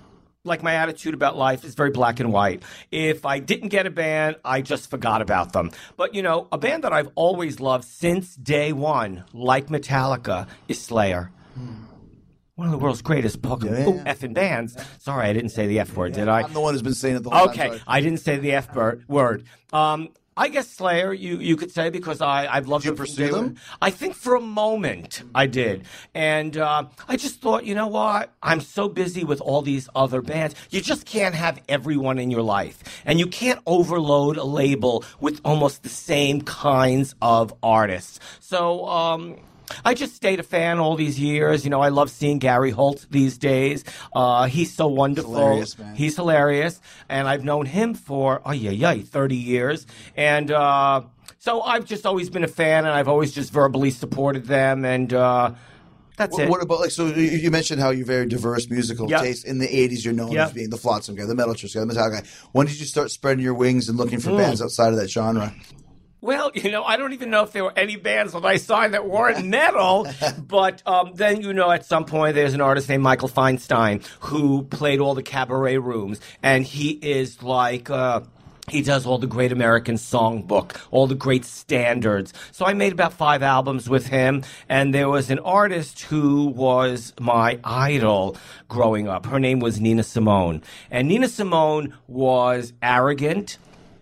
like my attitude about life is very black and white. If I didn't get a band, I just forgot about them. But, you know, a band that I've always loved since day one, like Metallica, is Slayer. One of the world's greatest fucking Yeah. ooh, effing bands. Sorry, I didn't say the F word, did I? I'm the one who's been saying it the whole Okay, time. I didn't say the F word. word. Um, I guess Slayer, you, you could say, because I, I've loved Did you them from pursue day them? one. I think for a moment I did. And uh, I just thought, you know what? I'm so busy with all these other bands. You just can't have everyone in your life. And you can't overload a label with almost the same kinds of artists. So, um... I just stayed a fan all these years. You know, I love seeing Gary Holt these days. Uh, he's so wonderful. Hilarious, man. He's hilarious. And I've known him for, oh, yeah, yeah, thirty years. And uh, so I've just always been a fan, and I've always just verbally supported them. And uh, that's What, it. what about, like, so you- you mentioned how you're very diverse musical Yep. taste. In the eighties, you're known Yep. as being the Flotsam guy, the Metal Church guy, the Metallica guy. When did you start spreading your wings and looking for Mm. bands outside of that genre? Well, you know, I don't even know if there were any bands that I signed that weren't metal. But um, then, you know, at some point there's an artist named Michael Feinstein who played all the cabaret rooms. And he is like... Uh, He does all the great American songbook, all the great standards. So I made about five albums with him. And there was an artist who was my idol growing up. Her name was Nina Simone. And Nina Simone was arrogant,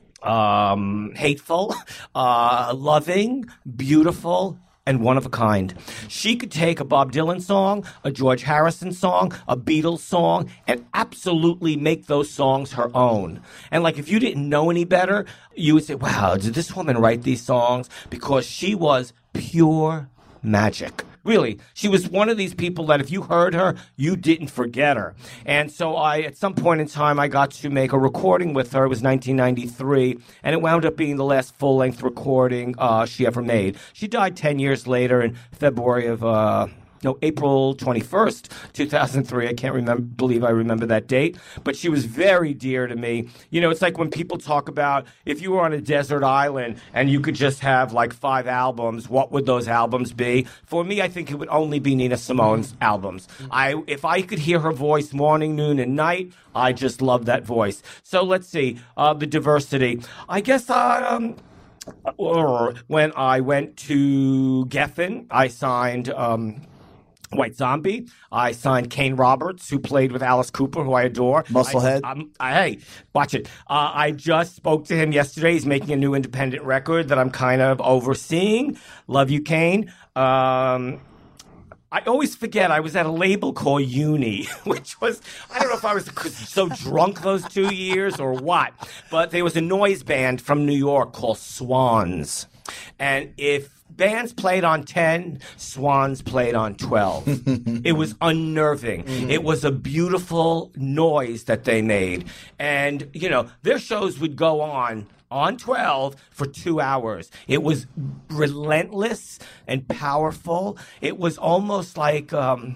um, hateful, uh, loving, beautiful, and one of a kind. She could take a Bob Dylan song, a George Harrison song, a Beatles song, and absolutely make those songs her own. And like, if you didn't know any better, you would say, wow, did this woman write these songs? Because she was pure magic. Really, she was one of these people that if you heard her, you didn't forget her. And so I, at some point in time, I got to make a recording with her. It was nineteen ninety-three, and it wound up being the last full-length recording uh, she ever made. She died ten years later in February of... Uh, No, April twenty-first, two thousand three. I can't remember, believe I remember that date. But she was very dear to me. You know, it's like when people talk about if you were on a desert island and you could just have like five albums, what would those albums be? For me, I think it would only be Nina Simone's albums. I, if I could hear her voice morning, noon, and night, I just love that voice. So let's see, uh, the diversity. I guess I... Um, or when I went to Geffen, I signed... Um, White Zombie. I signed Kane Roberts, who played with Alice Cooper, who I adore. Musclehead. I, I'm, I, hey, watch it. Uh, I just spoke to him yesterday. He's making a new independent record that I'm kind of overseeing. Love you, Kane. Um, I always forget I was at a label called Uni, which was, I don't know if I was so drunk those two years or what, but there was a noise band from New York called Swans. And if bands played on ten, Swans played on twelve. It was unnerving. Mm-hmm. It was a beautiful noise that they made. And, you know, their shows would go on on twelve for two hours. It was relentless and powerful. It was almost like... Um,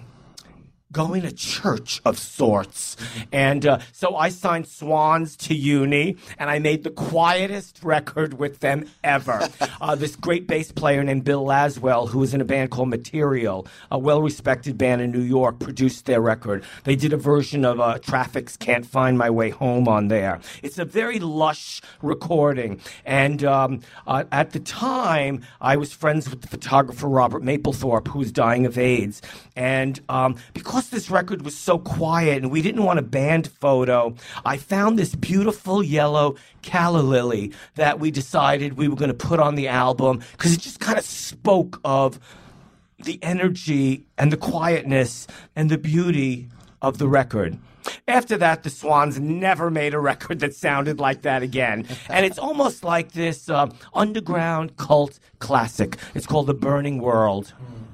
going to church of sorts. And uh, so I signed Swans to Uni, and I made the quietest record with them ever. Uh, this great bass player named Bill Laswell, who was in a band called Material, a well-respected band in New York, produced their record. They did a version of uh, Traffic's Can't Find My Way Home on there. It's a very lush recording. And um, uh, at the time, I was friends with the photographer Robert Mapplethorpe, who was dying of AIDS. And um, because this record was so quiet and we didn't want a band photo, I found this beautiful yellow calla lily that we decided we were going to put on the album because it just kind of spoke of the energy and the quietness and the beauty of the record. After that, the Swans never made a record that sounded like that again. And it's almost like this uh, underground cult classic. It's called The Burning World.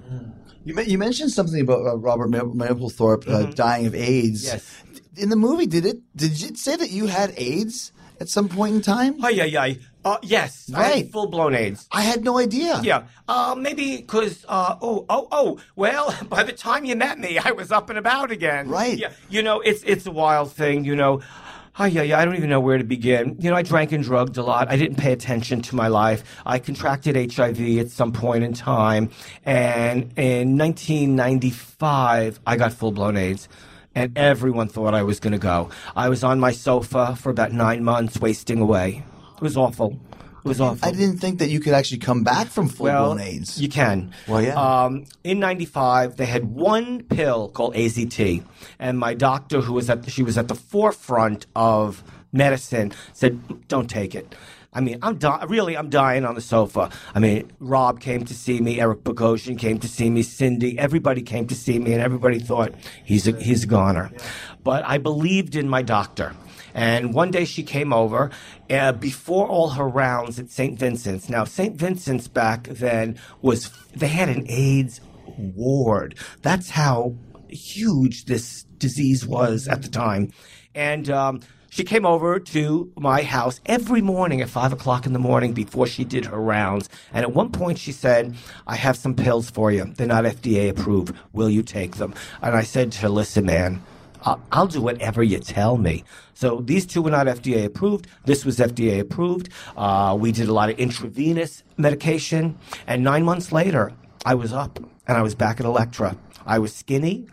You, you mentioned something about uh, Robert Mapplethorpe uh, Mm-hmm. dying of AIDS. Yes. In the movie, did it? Did it say that you had AIDS at some point in time? Ay, ay, ay. Uh, yes, I Right. had full-blown AIDS. I had no idea. Yeah, uh, maybe because, uh, oh, oh, oh, well, by the time you met me, I was up and about again. Right. Yeah, you know, it's it's a wild thing, you know. Oh, yeah, yeah, I don't even know where to begin. You know, I drank and drugged a lot. I didn't pay attention to my life. I contracted H I V at some point in time. And in nineteen ninety-five, I got full-blown AIDS. and everyone thought I was going to go. I was on my sofa for about nine months, wasting away. It was awful. It was awful. I didn't think that you could actually come back from full-blown well, AIDS. You can. Well, yeah. Um, in ninety-five, they had one pill called A Z T, and my doctor, who was at the, she was at the forefront of medicine, said, "Don't take it." I mean, I'm di- really, I'm dying on the sofa. I mean, Rob came to see me, Eric Bogosian came to see me, Cindy, everybody came to see me, and everybody thought he's a, he's a goner. But I believed in my doctor. And one day she came over uh, before all her rounds at Saint Vincent's. Now, Saint Vincent's back then was, they had an AIDS ward. That's how huge this disease was at the time. And um, she came over to my house every morning at five o'clock in the morning before she did her rounds. And at one point she said, "I have some pills for you. They're not F D A approved. Will you take them?" And I said to her, "Listen, man, I'll do whatever you tell me." So these two were not F D A approved. This was F D A approved. Uh, we did a lot of intravenous medication. And nine months later, I was up and I was back at Electra. I was skinny,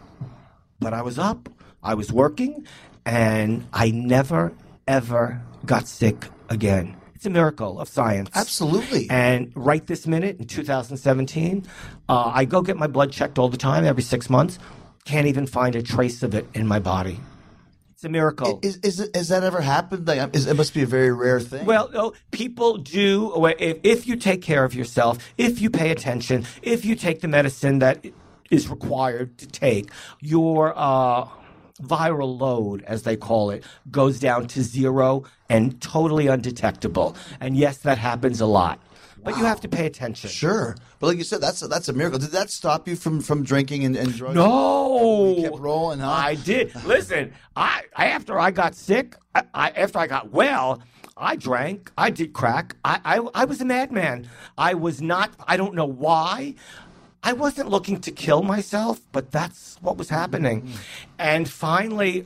but I was up. I was working, and I never, ever got sick again. It's a miracle of science. Absolutely. And right this minute, in two thousand seventeen, uh, I go get my blood checked all the time, every six months. Can't even find a trace of it in my body. It's a miracle. Is, is it, has that ever happened? Like, is, it must be a very rare thing. Well, no, people do. If, if you take care of yourself, if you pay attention, if you take the medicine that is required to take, your uh, viral load, as they call it, goes down to zero and totally undetectable. And yes, that happens a lot. But wow. You have to pay attention. Sure. But like you said, that's a, that's a miracle. Did that stop you from, from drinking and, and drugs? No. You kept rolling, huh? I did. Listen, I, I after I got sick, I, I, after I got well, I drank. I did crack. I, I, I was a madman. I was not, I don't know why. I wasn't looking to kill myself, but that's what was happening. Mm-hmm. And finally,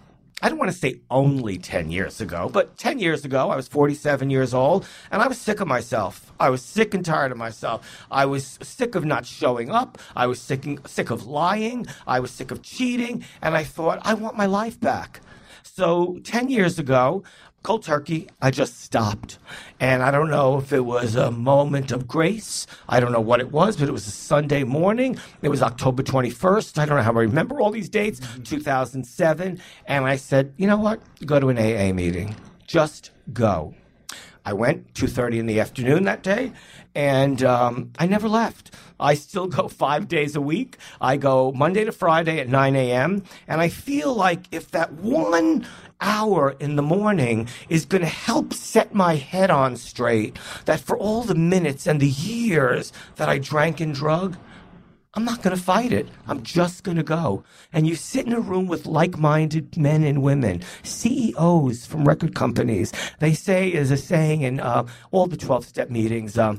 I don't want to say only ten years ago, but ten years ago, I was forty-seven years old, and I was sick of myself. I was sick and tired of myself. I was sick of not showing up. I was sick, sick of lying. I was sick of cheating, and I thought, I want my life back. So ten years ago, cold turkey, I just stopped. And I don't know if it was a moment of grace. I don't know what it was, but it was a Sunday morning. It was October twenty-first. I don't know how I remember all these dates, two thousand seven. And I said, you know what? Go to an A A meeting. Just go. I went two thirty in the afternoon that day, and um, I never left. I still go five days a week. I go Monday to Friday at nine a.m., and I feel like if that one hour in the morning is going to help set my head on straight, that for all the minutes and the years that I drank and drug, I'm not going to fight it. I'm just going to go. And you sit in a room with like-minded men and women, C E Os from record companies. They say, as a saying in uh, all the twelve-step meetings, um,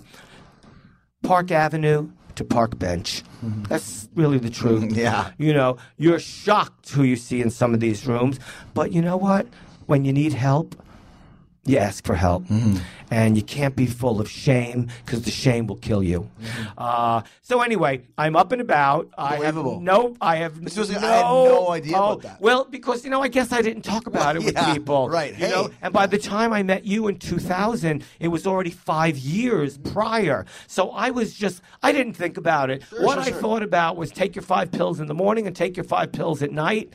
Park Avenue to Park Bench. Mm-hmm. That's really the truth. Yeah. You know, you're shocked who you see in some of these rooms, but you know what? When you need help, you ask for help. Mm-hmm. And you can't be full of shame, because the shame will kill you. Mm-hmm. Uh, so anyway, I'm up and about. I have no, I have no, I had no idea oh, about that. Well, because, you know, I guess I didn't talk about well, it with yeah, people. Right. You hey. know? And by the time I met you in two thousand, it was already five years prior. So I was just, I didn't think about it. Sure, what sure, I sure. thought about was take your five pills in the morning and take your five pills at night.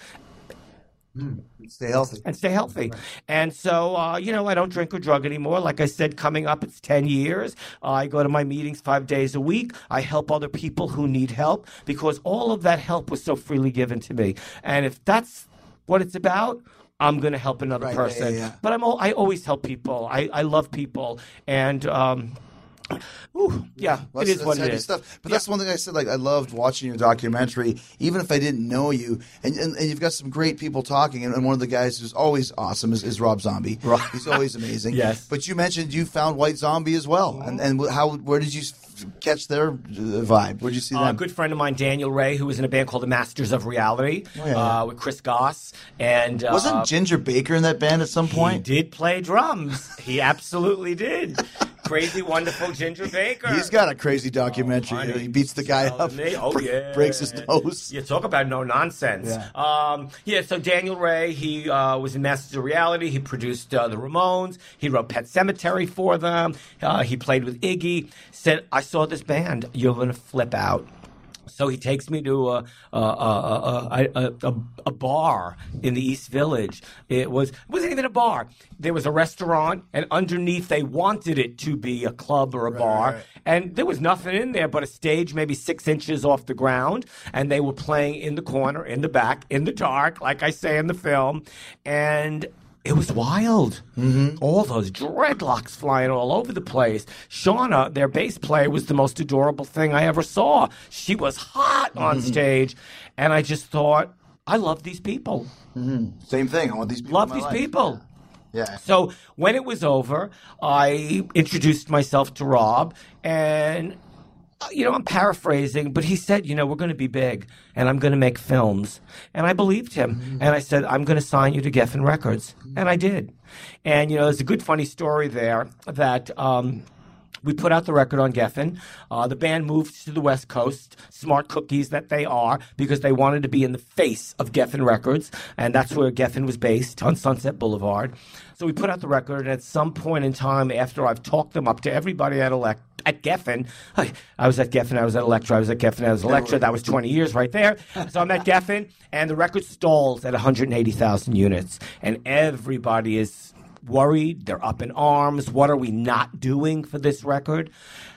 Mm. Stay healthy. And stay healthy. Right. And so, uh, you know, I don't drink or drug anymore. Like I said, coming up, it's ten years. Uh, I go to my meetings five days a week. I help other people who need help, because all of that help was so freely given to me. And if that's what it's about, I'm going to help another right, person. Yeah, yeah, yeah. But I'm all, I always help people. I, I love people. And, um, Ooh, yeah, well, it is what it is. Stuff. But yeah. that's one thing I said. Like, I loved watching your documentary, even if I didn't know you. And and, and you've got some great people talking. And, and one of the guys who's always awesome is, is Rob Zombie. Right. He's always amazing. Yes. But you mentioned you found White Zombie as well. Mm-hmm. And and how where did you catch their vibe? Where did you see uh, them? A good friend of mine, Daniel Ray, who was in a band called the Masters of Reality, oh, yeah, yeah. Uh, with Chris Goss. And uh, wasn't Ginger Baker in that band at some point? He did play drums. He absolutely did. crazy, wonderful Ginger Baker. He's got a crazy documentary. Oh, he beats the guy up, me? Oh, yeah. breaks his nose. You talk about no nonsense. Yeah. Um, yeah, so Daniel Ray, he uh, was in Masters of Reality. He produced uh, the Ramones. He wrote Pet Sematary for them. Uh, he played with Iggy. Said, I saw this band. You're going to flip out. So he takes me to a a, a, a, a, a bar in the East Village. It was it wasn't even a bar. There was a restaurant, and underneath they wanted it to be a club or a Right, bar. right. And there was nothing in there but a stage maybe six inches off the ground. And they were playing in the corner, in the back, in the dark, like I say in the film. And it was wild. Mm-hmm. All those dreadlocks flying all over the place. Shauna, their bass player, was the most adorable thing I ever saw. She was hot on Mm-hmm. stage. And I just thought, I love these people. Mm-hmm. Same thing. I want these people. Love in my these life. people. Yeah. So when it was over, I introduced myself to Rob, and uh, you know, I'm paraphrasing, but he said, you know, we're going to be big, and I'm going to make films. And I believed him, Mm-hmm. and I said, I'm going to sign you to Geffen Records, and I did. And you know, there's a good funny story there that. Um, We put out the record on Geffen. Uh, the band moved to the West Coast, smart cookies that they are, because they wanted to be in the face of Geffen Records, and that's where Geffen was based, on Sunset Boulevard. So we put out the record, and at some point in time, after I've talked them up to everybody at Elect at Geffen, I, I was at Geffen, I was at Elektra, I was at Geffen, I was at Elektra. That was twenty years right there. So I'm at Geffen, and the record stalls at one hundred eighty thousand units, and everybody is worried. They're up in arms. What are we not doing for this record?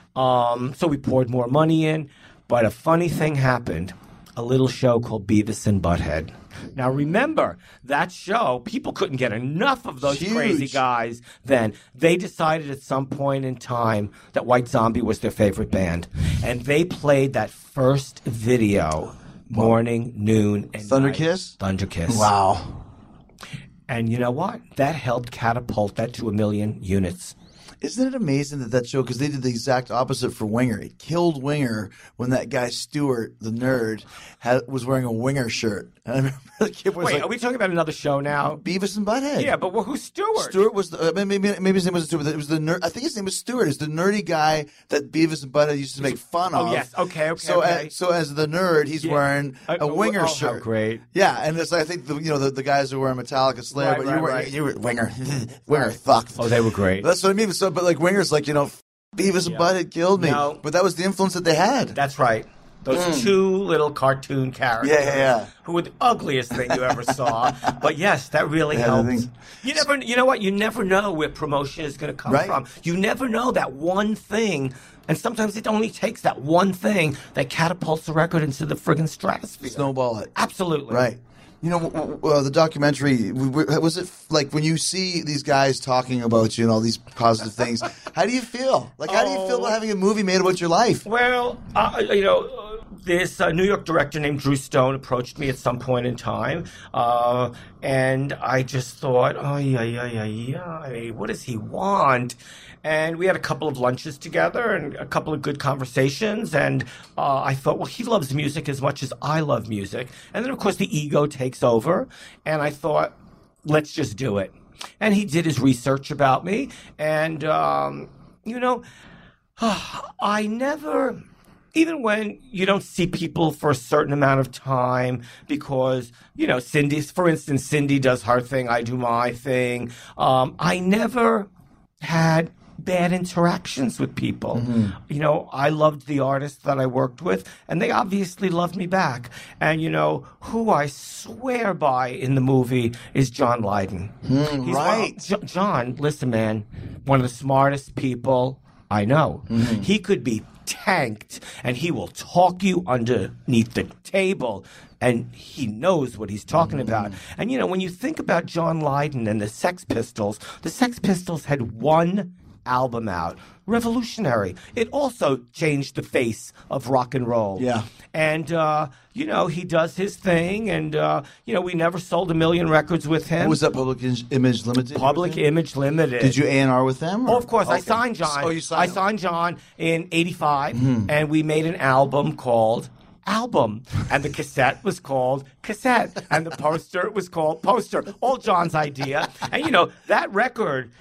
Um, so we poured more money in. But a funny thing happened. A little show called Beavis and Butthead. Now remember, that show, people couldn't get enough of those Huge. crazy guys then. They decided at some point in time that White Zombie was their favorite band. And they played that first video morning, noon, and Thunder night. Kiss? Thunder Kiss. Wow. And you know what? That helped catapult that to a million units. Isn't it amazing that that show, because they did the exact opposite for Winger. It killed Winger when that guy Stewart, the nerd, had, was wearing a Winger shirt. And I remember the kid was Wait, like, are we talking about another show now? Beavis and Butthead. Yeah, but well, who's Stewart? Stewart was the, uh, maybe maybe his name was Stewart. It was the nerd. I think his name was Stewart. It's the nerdy guy that Beavis and Butthead used to make fun Oh, of. yes. Okay, okay, So okay. As, so as the nerd, he's Yeah. wearing Uh, a oh, Winger oh, how shirt. great. Yeah, and it's I think the you know the, the guys who wear Metallica Slayer, Right, but right, you were right. you were Winger, Winger sucked. Oh, they were great. That's what I mean. So, but like Winger's like you know, Beavis and Yeah. Butthead killed me. No. But that was the influence that they had. That's right. Those two little cartoon characters. Hmm. Yeah, yeah, yeah. Who were the ugliest thing you ever saw. But yes, that really Yeah, the helped. thing- You never, you know what? You never know where promotion is going to come Right. from. You never know that one thing. And sometimes it only takes that one thing that catapults the record into the friggin' stratosphere. Snowball it. Absolutely. Right. You know, w- w- uh, the documentary, w- w- was it f- like when you see these guys talking about you and all these positive things, how do you feel? Like, how do you feel Oh. about having a movie made about your life? Well, uh, you know, uh, this uh, New York director named Drew Stone approached me at some point in time, uh, and I just thought, oh, yeah, yeah, yeah, yeah, what does he want? And we had a couple of lunches together and a couple of good conversations, and uh, I thought, well, he loves music as much as I love music. And then, of course, the ego takes over, and I thought, let's just do it. And he did his research about me, and, um, you know, I never, even when you don't see people for a certain amount of time, because, you know, Cindy, for instance, Cindy does her thing, I do my thing. Um, I never had bad interactions with people. You know, I loved the artists that I worked with, and they obviously loved me back. And, you know, who I swear by in the movie is John Lydon. He's one- right. Jo- John, listen, man, one of the smartest people I know. He could be tanked, and he will talk you underneath the table, and he knows what he's talking about. And, you know, when you think about John Lydon and the Sex Pistols, the Sex Pistols had one album out, revolutionary. It also changed the face of rock and roll. Yeah. And, uh, you know, he does his thing, and, uh, you know, we never sold a million records with him. What was that Public In- Image Limited? Public Image Limited. Did you A and R with them? Oh, or- of course. I Okay. signed John. Oh, you signed I him. signed John in eighty-five, Mm-hmm. and we made an album called Album. And the cassette was called Cassette. And the poster was called Poster. All John's idea. And, you know, that record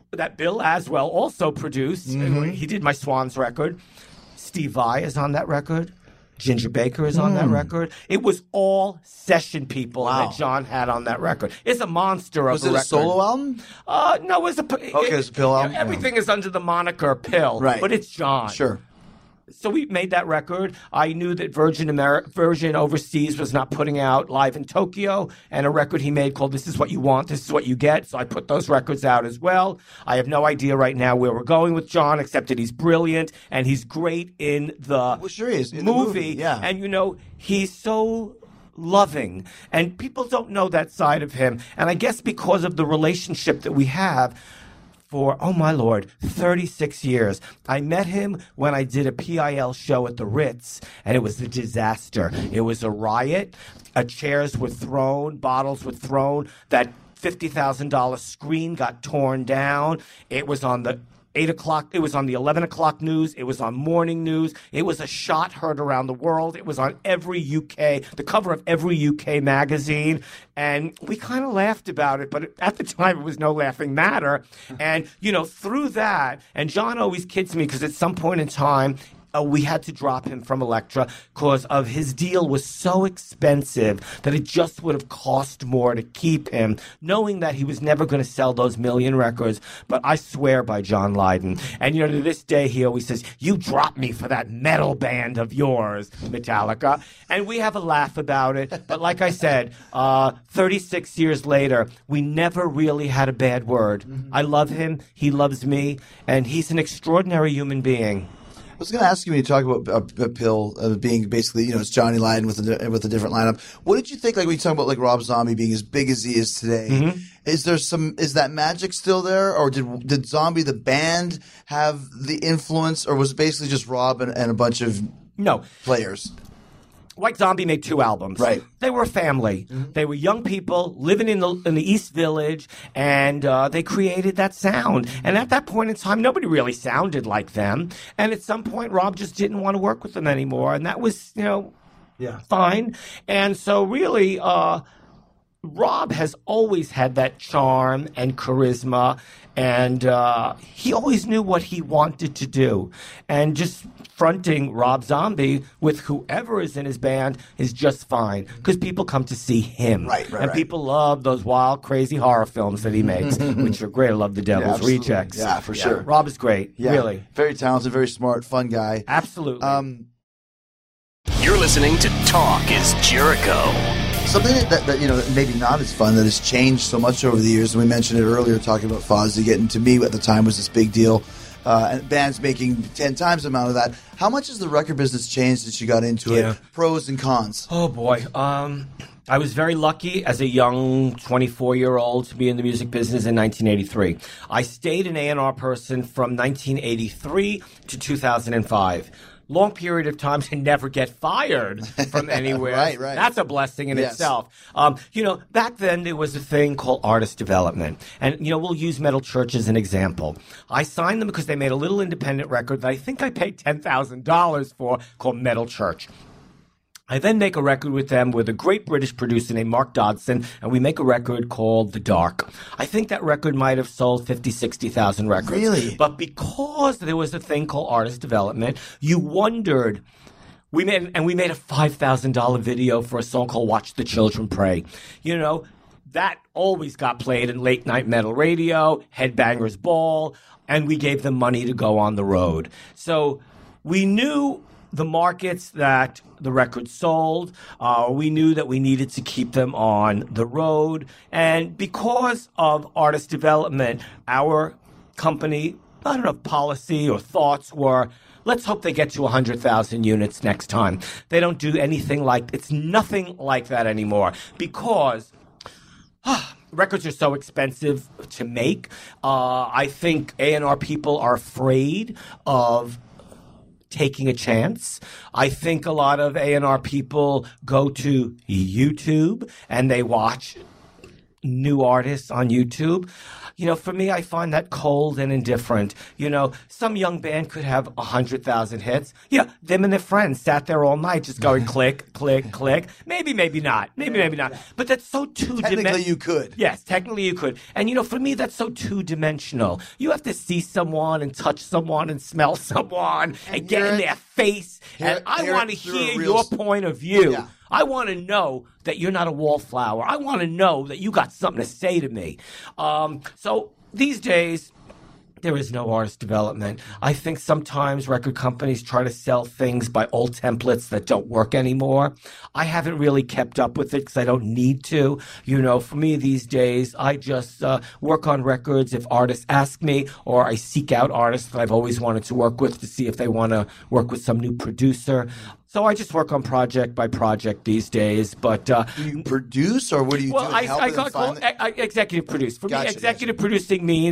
that Bill Laswell also produced. Mm-hmm. And he did my Swans record. Steve Vai is on that record. Ginger Baker is on mm. that record. It was all session people wow. that John had on that record. It's a monster of was a it record. a solo album? Uh, no, it was a. Okay, it, it's a Pill album. Everything yeah. is under the moniker Pill, right? But it's John. Sure. So we made that record. I knew that Virgin Ameri- Virgin Overseas was not putting out Live in Tokyo, and a record he made called This Is What You Want, This Is What You Get. So I put those records out as well. I have no idea right now where we're going with John, except that he's brilliant, and he's great in the well, sure he is. In movie. The movie. Yeah. And, you know, he's so loving, and people don't know that side of him. And I guess because of the relationship that we have, for, oh my Lord, thirty-six years. I met him when I did a P I L show at the Ritz, and it was a disaster. It was a riot. Uh, chairs were thrown, bottles were thrown. That fifty thousand dollars screen got torn down. It was on the eight o'clock, it was on the eleven o'clock news. It was on morning news. It was a shot heard around the world. It was on every U K, the cover of every U K magazine. And we kind of laughed about it, but at the time it was no laughing matter. And, you know, through that, and John always kids me because at some point in time, Uh, we had to drop him from Elektra because of his deal was so expensive that it just would have cost more to keep him, knowing that he was never going to sell those million records. But I swear by John Lydon. And, you know, to this day, he always says, you dropped me for that metal band of yours, Metallica. And we have a laugh about it. But like I said, uh, thirty-six years later, we never really had a bad word. Mm-hmm. I love him. He loves me. And he's an extraordinary human being. I was going to ask you when you talk about uh, a Pill uh, being basically, you know, it's Johnny Lydon with a with a different lineup. What did you think, like when you talk about like Rob Zombie being as big as he is today? Mm-hmm. Is there some is that magic still there, or did did Zombie the band have the influence, or was it basically just Rob and, and a bunch of no players? White Zombie made two albums. Right. They were a family. Mm-hmm. They were young people living in the in the East Village, and uh, they created that sound. And at that point in time, nobody really sounded like them. And at some point, Rob just didn't want to work with them anymore, and that was, you know, yeah, fine. And so really, uh, Rob has always had that charm and charisma, and uh, he always knew what he wanted to do. And just fronting Rob Zombie with whoever is in his band is just fine, because people come to see him. Right, right, and right. people love those wild, crazy horror films that he makes, which are great. I love The Devil's yeah, Rejects. Yeah, for yeah. sure. Rob is great, yeah. really. Very talented, very smart, fun guy. Absolutely. Um, You're listening to Talk is Jericho. Something that, that, you know, maybe not as fun, that has changed so much over the years, and we mentioned it earlier talking about Fozzy getting, to me at the time, was this big deal. Uh, and bands making ten times the amount of that. How much has the record business changed since you got into Yeah. it? Pros and cons. Oh, boy. Um, I was very lucky as a young twenty-four-year-old to be in the music business in nineteen eighty-three. I stayed an A and R person from nineteen eighty-three to two thousand five. Long period of time to never get fired from anywhere. Right, right. That's a blessing in Yes. itself. Um, you know, back then there was a thing called artist development. And, you know, we'll use Metal Church as an example. I signed them because they made a little independent record that I think I paid ten thousand dollars for, called Metal Church. I then make a record with them with a great British producer named Mark Dodson, and we make a record called The Dark. I think that record might have sold fifty, sixty thousand records. Really? But because there was a thing called artist development, you wondered. We made, and we made a five thousand dollars video for a song called Watch the Children Pray. You know, that always got played in late night metal radio, Headbangers Ball, and we gave them money to go on the road. So we knew the markets that the record sold. Uh, we knew that we needed to keep them on the road. And because of artist development, our company, I don't know, policy or thoughts were, let's hope they get to one hundred thousand units next time. They don't do anything like, it's nothing like that anymore, because ah, records are so expensive to make. Uh, I think A and R people are afraid of taking a chance. I think a lot of A and R people go to YouTube and they watch new artists on YouTube. You know, for me, I find that cold and indifferent. You know, some young band could have one hundred thousand hits. Yeah, them and their friends sat there all night just going click, click, click. Maybe, maybe not. Maybe, maybe not. But that's so two-dimensional. Technically, you could. Yes, technically you could. And, you know, for me, that's so two-dimensional. You have to see someone and touch someone and smell someone and, and get in their face. Hear, and I hear want to it through hear a real your s- point of view. Yeah. I want to know that you're not a wallflower. I want to know that you got something to say to me. Um, so these days, there is no artist development. I think sometimes record companies try to sell things by old templates that don't work anymore. I haven't really kept up with it because I don't need to. You know, for me these days, I just uh, work on records if artists ask me, or I seek out artists that I've always wanted to work with to see if they want to work with some new producer. So I just work on project by project these days. But uh, do you produce, or what do you well, do? I, Help I, them I, find call, I, I executive produce. For Gotcha, me, executive producing means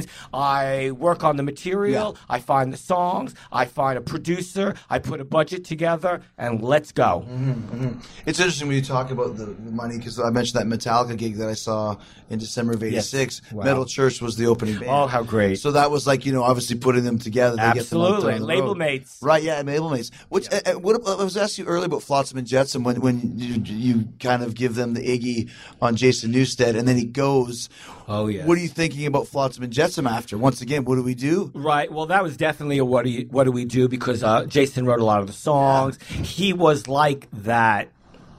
I work on the material, Yeah. I find the songs, I find a producer, I put a budget together, and let's go. Mm-hmm. It's interesting when you talk about the money, because I mentioned that Metallica gig that I saw in December of eighty-six. Yes. Wow. Metal Church was the opening band. Oh, how great. So that was like, you know, obviously putting them together. They get them out Absolutely. on the Label road. mates. Right, yeah, label mates. Which, uh, uh, what, I was asking you earlier about Flotsam and Jetsam, when, when you, you kind of give them the Iggy on Jason Newsted, and then he goes. Oh, yeah. What are you thinking about Flotsam and Jetsam after? Once again, what do we do? Right. Well, that was definitely a what do, you, what do we do, because uh, Jason wrote a lot of the songs. Yeah. He was like that.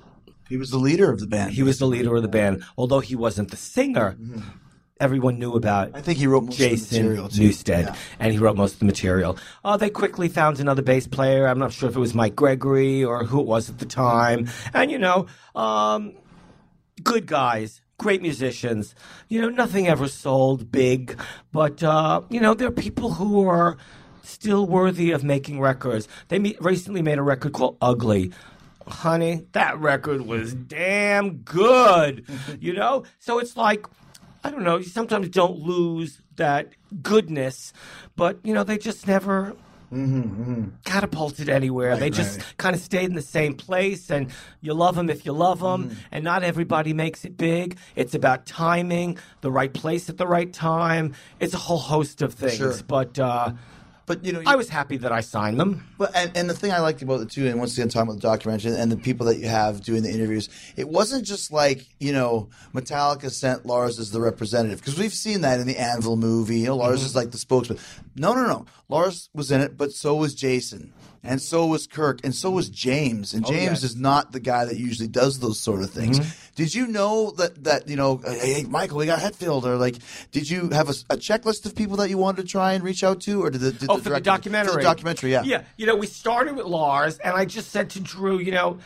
He was the leader of the band. He was the leader of the band, although he wasn't the singer. Mm-hmm. Everyone knew about I think he wrote most Jason of the material too. Newsted, yeah. and he wrote most of the material. Uh, they quickly found another bass player. I'm not sure if it was Mike Gregory or who it was at the time. And, you know, um, good guys, great musicians. You know, nothing ever sold big, but, uh, you know, there are people who are still worthy of making records. They me- recently made a record called Ugly. Honey, that record was damn good, you know? So it's like, I don't know, you sometimes don't lose that goodness, but, you know, they just never mm-hmm, mm-hmm. catapulted anywhere. Right, they just right. kind of stayed in the same place, and you love them if you love them, mm-hmm. and not everybody makes it big. It's about timing, the right place at the right time. It's a whole host of things, sure. but... uh But you know, I was happy that I signed them. But and, and the thing I liked about it too, and once again talking about the documentary and the people that you have doing the interviews, it wasn't just like, you know, Metallica sent Lars as the representative, because we've seen that in the Anvil movie. You know, Lars mm-hmm. is like the spokesman. No, no, no. Lars was in it, but so was Jason. And so was Kirk, and so was James. And James oh, yes. is not the guy that usually does those sort of things. Mm-hmm. Did you know that, that you know, hey, Michael, we got Hetfield, or like, did you have a, a checklist of people that you wanted to try and reach out to, or did the, did oh the for director, the documentary? For the documentary, yeah. Yeah, you know, we started with Lars, and I just said to Drew, you know,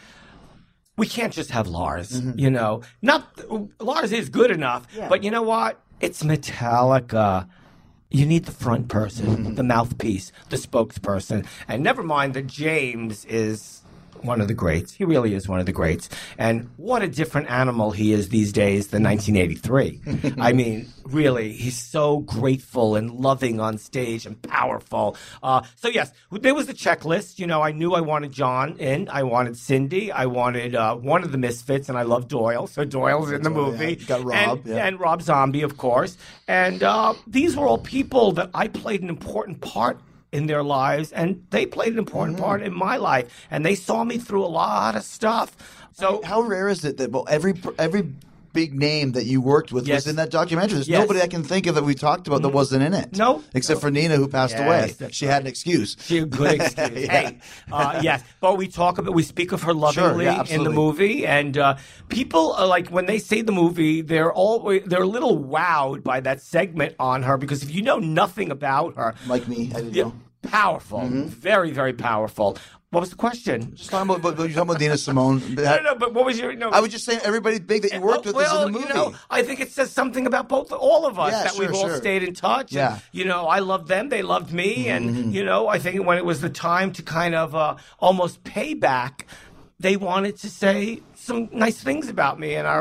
we can't just have Lars. Mm-hmm. You know, not Lars is good enough, yeah. but you know what? It's Metallica. You need the front person, mm-hmm. the mouthpiece, the spokesperson. And never mind that James is one of the greats. He really is one of the greats. And what a different animal he is these days than nineteen eighty-three. I mean, really, he's so grateful and loving on stage and powerful. Uh, so, yes, there was the checklist. You know, I knew I wanted John in. I wanted Cindy. I wanted uh, one of the Misfits, and I love Doyle. So Doyle's in the movie. Yeah. You got Rob. And, yeah. and Rob Zombie, of course. And uh, these were all people that I played an important part in their lives, and they played an important mm-hmm. part in my life, and they saw me through a lot of stuff. So, I mean, how rare is it that well, every every big name that you worked with yes. was in that documentary? There's yes. nobody I can think of that we talked about mm-hmm. that wasn't in it. No, except no. for Nina, who passed yes, away. She right. had an excuse. She had a good excuse. yeah. Hey, uh, yes, but we talk about, we speak of her lovingly sure, yeah, in the movie, and uh, people are like, when they say the movie, they're all they're a little wowed by that segment on her, because if you know nothing about her, like me, I didn't yeah, know. Powerful, mm-hmm. very, very powerful. What was the question? Just talking about, but you're talking about Nina Simone. no, no, no, but what was your? No. I was just saying, everybody big that you worked with well, is in the movie. You know, I think it says something about both, all of us, yeah, that sure, we've all sure. stayed in touch. Yeah. And, you know, I loved them, they loved me, mm-hmm. and you know, I think when it was the time to kind of uh, almost pay back, they wanted to say some nice things about me, and our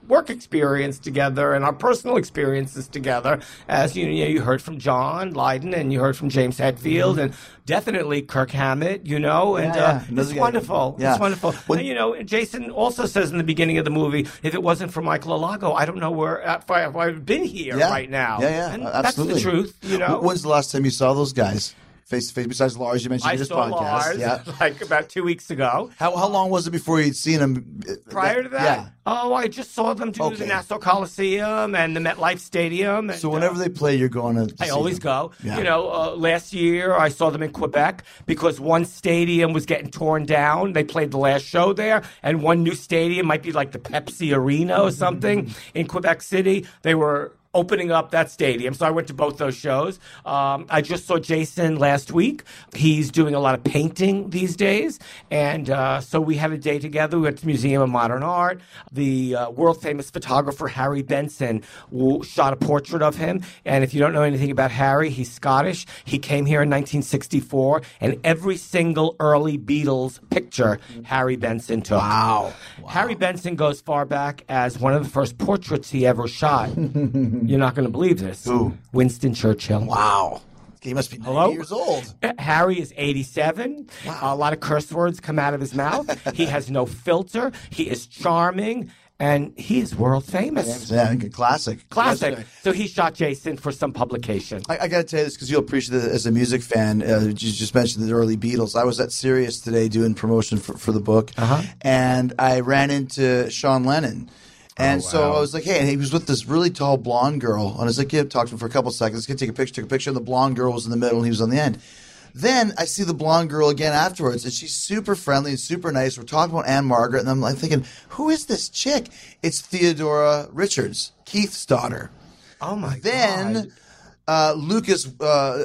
work experience together and our personal experiences together. As you, you know, you heard from John Lydon and you heard from James Hetfield and definitely Kirk Hammett, you know, and Yeah, uh, yeah. Another it's guy. wonderful. Yeah. It's wonderful. When- And, you know, and Jason also says in the beginning of the movie, if it wasn't for Michael Alago, I don't know where if I, if I would have been here Yeah. right now. Yeah, yeah, and absolutely. that's the truth, you know. When's the last time you saw those guys face to face? Besides Lars, you mentioned I in this saw podcast. Lars Yeah. like about two weeks ago. How how long was it before you'd seen him? Prior to that, Yeah. oh, I just saw them do Okay. the Nassau Coliseum and the MetLife Stadium. And, So whenever uh, they play, you're going to. I see always them. go. Yeah. You know, uh, last year I saw them in Quebec because one stadium was getting torn down. They played the last show there, and one new stadium might be like the Pepsi Arena or something in Quebec City. They were opening up that stadium, so I went to both those shows. Um, I just saw Jason last week. He's doing a lot of painting these days, and uh, so we had a day together. We went to the Museum of Modern Art. The uh, world-famous photographer Harry Benson w- shot a portrait of him, and if you don't know anything about Harry, he's Scottish. He came here in nineteen sixty-four, and every single early Beatles picture Harry Benson took. Wow. Harry Benson goes far back as one of the first portraits he ever shot. You're not going to believe this. Who? Winston Churchill. Wow. He must be ninety Hello? years old. Uh, Harry is eighty-seven. A lot of curse words come out of his mouth. He has no filter. He is charming. And he is world famous. Yeah, classic. Classic. So he shot Jason for some publication. I, I got to tell you this because you'll appreciate it as a music fan. Uh, you just mentioned the early Beatles. I was at Sirius today doing promotion for, for the book, Uh-huh. and I ran into Sean Lennon. And Oh, so wow. I was like, hey, and he was with this really tall blonde girl. And I was like, yeah, talked to him for a couple seconds. Can take a picture, took a picture, and the blonde girl was in the middle, and he was on the end. Then I see the blonde girl again afterwards, and she's super friendly and super nice. We're talking about Anne Margaret, and I'm like thinking, who is this chick? It's Theodora Richards, Keith's daughter. Oh, my Then God. uh, Lucas uh,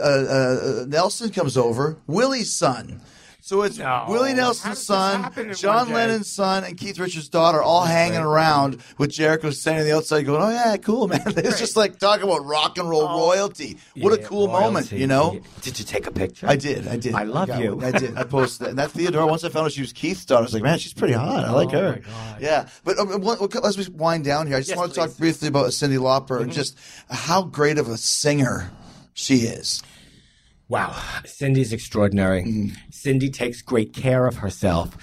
uh, uh, Nelson comes over, Willie's son. So it's No. Willie How Nelson's does this son, happen in John one day? Lennon's son, and Keith Richards' daughter all hanging around with Jericho standing on the outside going, oh, yeah, cool, man. It's just like talking about rock and roll royalty. What a Yeah, cool moment, royalty. you know? Did you take a picture? I did, I did. I love got you. one. I did. I posted that. And that Theodora, once I found out she was Keith's daughter, I was like, man, she's pretty hot. I like Oh, her. my God. Yeah. But um, one- as we wind down here, I just Yes, want to please. talk briefly about Cyndi Lauper and just how great of a singer she is. Wow. Cindy's extraordinary. Mm-hmm. Cindy takes great care of herself.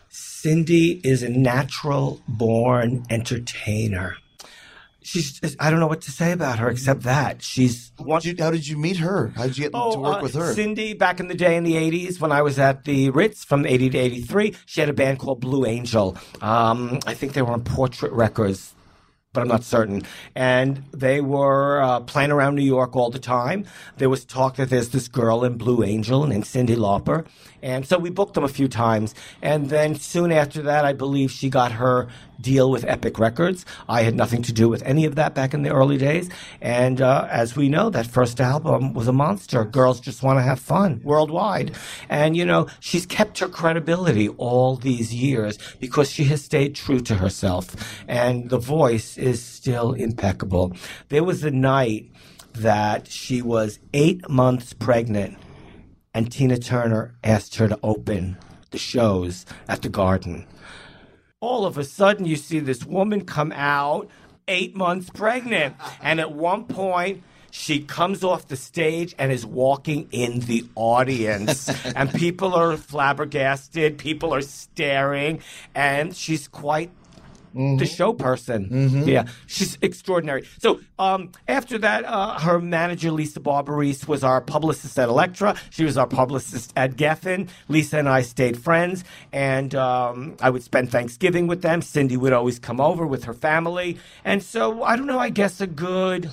Cindy is a natural born entertainer. She's just, I don't know what to say about her except that. She's one. Did you- how did you meet her? How did you get to work uh, with her? Cindy, back in the day in the eighties, when I was at the Ritz from eighty to eighty-three, she had a band called Blue Angel. Um, I think they were on Portrait Records, but I'm not certain. And they were uh, playing around New York all the time. There was talk that there's this girl in Blue Angel named Cyndi Lauper. And so we booked them a few times. And then soon after that, I believe she got her deal with Epic Records. I had nothing to do with any of that back in the early days. And uh, as we know, that first album was a monster. Girls Just Want to Have Fun worldwide. And, you know, she's kept her credibility all these years because she has stayed true to herself. And the voice is still impeccable. There was a night that she was eight months pregnant, and Tina Turner asked her to open the shows at the Garden. All of a sudden, you see this woman come out, eight months pregnant, and at one point, she comes off the stage and is walking in the audience, and people are flabbergasted, people are staring, and she's quite the show person. Mm-hmm. Yeah, she's extraordinary. So um, after that, uh, her manager, Lisa Barbarise, was our publicist at Elektra. She was our publicist at Geffen. Lisa and I stayed friends, and um, I would spend Thanksgiving with them. Cindy would always come over with her family. And so, I don't know, I guess a good...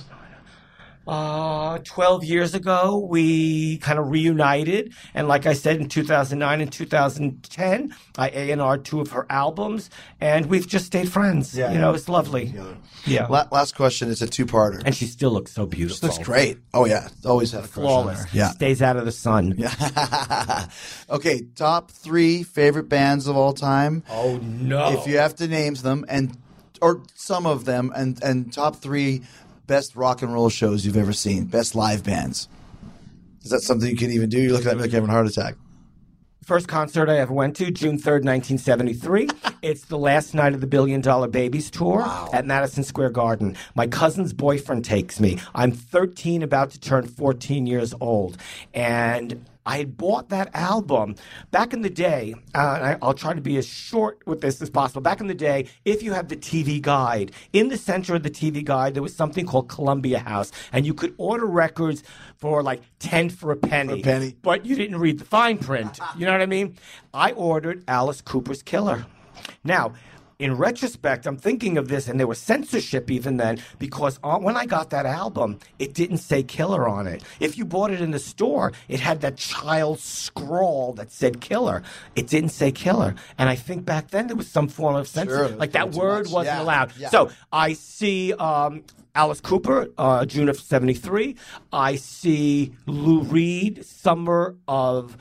Uh, twelve years ago, we kind of reunited. And like I said, in two thousand nine and two thousand ten, I A and R'd two of her albums, and we've just stayed friends. Yeah. You know, it's lovely. Yeah. La- last question is a two-parter. And she still looks so beautiful. Looks great. Oh, yeah. Always had a crush on Flawless. her. Yeah. Stays out of the sun. Yeah. Okay, top three favorite bands of all time. Oh, no. If you have to name them, and or some of them, and, and top three best rock and roll shows you've ever seen, best live bands. Is that something you can even do? You're looking at me like you're having a heart attack. First concert I ever went to, June third, nineteen seventy-three, It's the last night of the Billion Dollar Babies tour wow. at Madison Square Garden. My cousin's boyfriend takes me. I'm thirteen, about to turn fourteen years old. And I had bought that album back in the day, uh, and I, I'll try to be as short with this as possible. Back in the day, if you have the T V Guide, in the center of the T V Guide, there was something called Columbia House, and you could order records for like ten for a penny. For a penny. But you didn't read the fine print. You know what I mean? I ordered Alice Cooper's Killer. Now, in retrospect, I'm thinking of this, and there was censorship even then, because on, when I got that album, it didn't say Killer on it. If you bought it in the store, it had that child scrawl that said Killer. It didn't say Killer. And I think back then there was some form of censorship. Sure, like that word much. wasn't yeah. allowed. Yeah. So I see um, Alice Cooper, uh, June of seventy-three. I see Lou Reed, summer of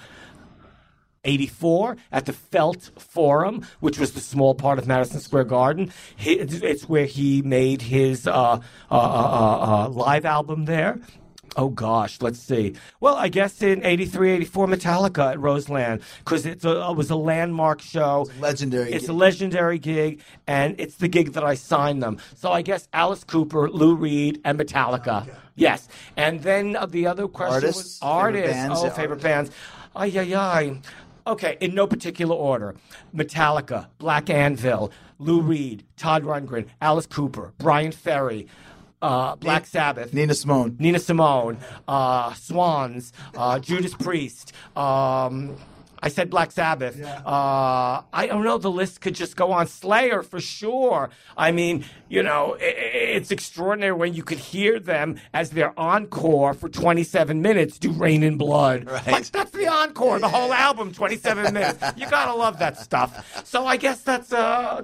eighty-four at the Felt Forum, which was the small part of Madison Square Garden. He, it's where he made his uh, uh, uh, uh, live album there. Oh, gosh, let's see. Well, I guess in eighty-three, eighty-four, Metallica at Roseland, because it was a landmark show. It's a legendary It's gig. a legendary gig, and it's the gig that I signed them. So I guess Alice Cooper, Lou Reed, and Metallica. Okay. Yes. And then uh, the other question Artists? was artists. Favorite bands? Oh, Yeah, favorite artists. bands. Ay, ay, ay. Okay, in no particular order. Metallica, Black Anvil, Lou Reed, Todd Rundgren, Alice Cooper, Brian Ferry, uh, Black Sabbath, Nina Simone, Nina Simone, uh, Swans, uh, Judas Priest. Um, I said Black Sabbath. Yeah. Uh, I don't know. The list could just go on. Slayer, for sure. I mean, you know, it, it's extraordinary when you could hear them as their encore for twenty-seven minutes do Rain in Blood. Right. Like, that's the encore, the whole album, twenty-seven minutes. You got to love that stuff. So I guess that's uh,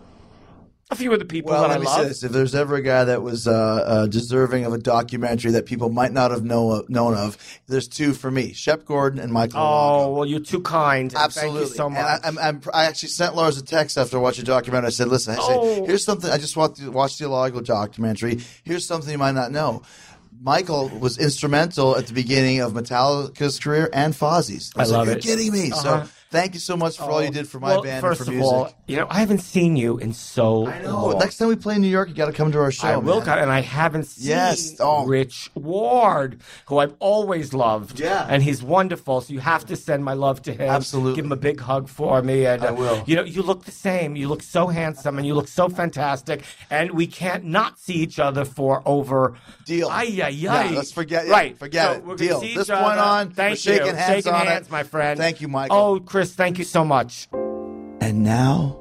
a few of the people well, that let I me love. say this. If there's ever a guy that was uh, uh, deserving of a documentary that people might not have know, known of, there's two for me, Shep Gordon and Michael Oh, Ivanko. well, you're too kind. Absolutely. Thank you so much. And I, I'm, I'm, I actually sent Lars a text after watching the documentary. I said, listen, I said, Oh. here's something. I just watched the, watched the theological documentary. Here's something you might not know. Michael was instrumental at the beginning of Metallica's career and Fozzie's. I, was I love like, it. You're kidding me. Uh-huh. So thank you so much for all you did for my well, band first and for of music. all, you know, I haven't seen you in so I know. long. Next time we play in New York, you got to come to our show. I will, man. and I haven't seen Yes. Oh. Rich Ward, who I've always loved. Yeah. And he's wonderful, so you have to send my love to him. Absolutely. Give him a big hug for me. And, I will. You know, you look the same. You look so handsome, and you look so fantastic, and we can't not see each other for over... Deal. Ay, ay, ay. Yeah, let's forget it. Right. Forget So it. we're gonna Deal. see This each point other. on, Thank we're shaking you. hands shaking on it. hands, my friend. Thank you, Michael. Oh, Chris, thank you so much. And now,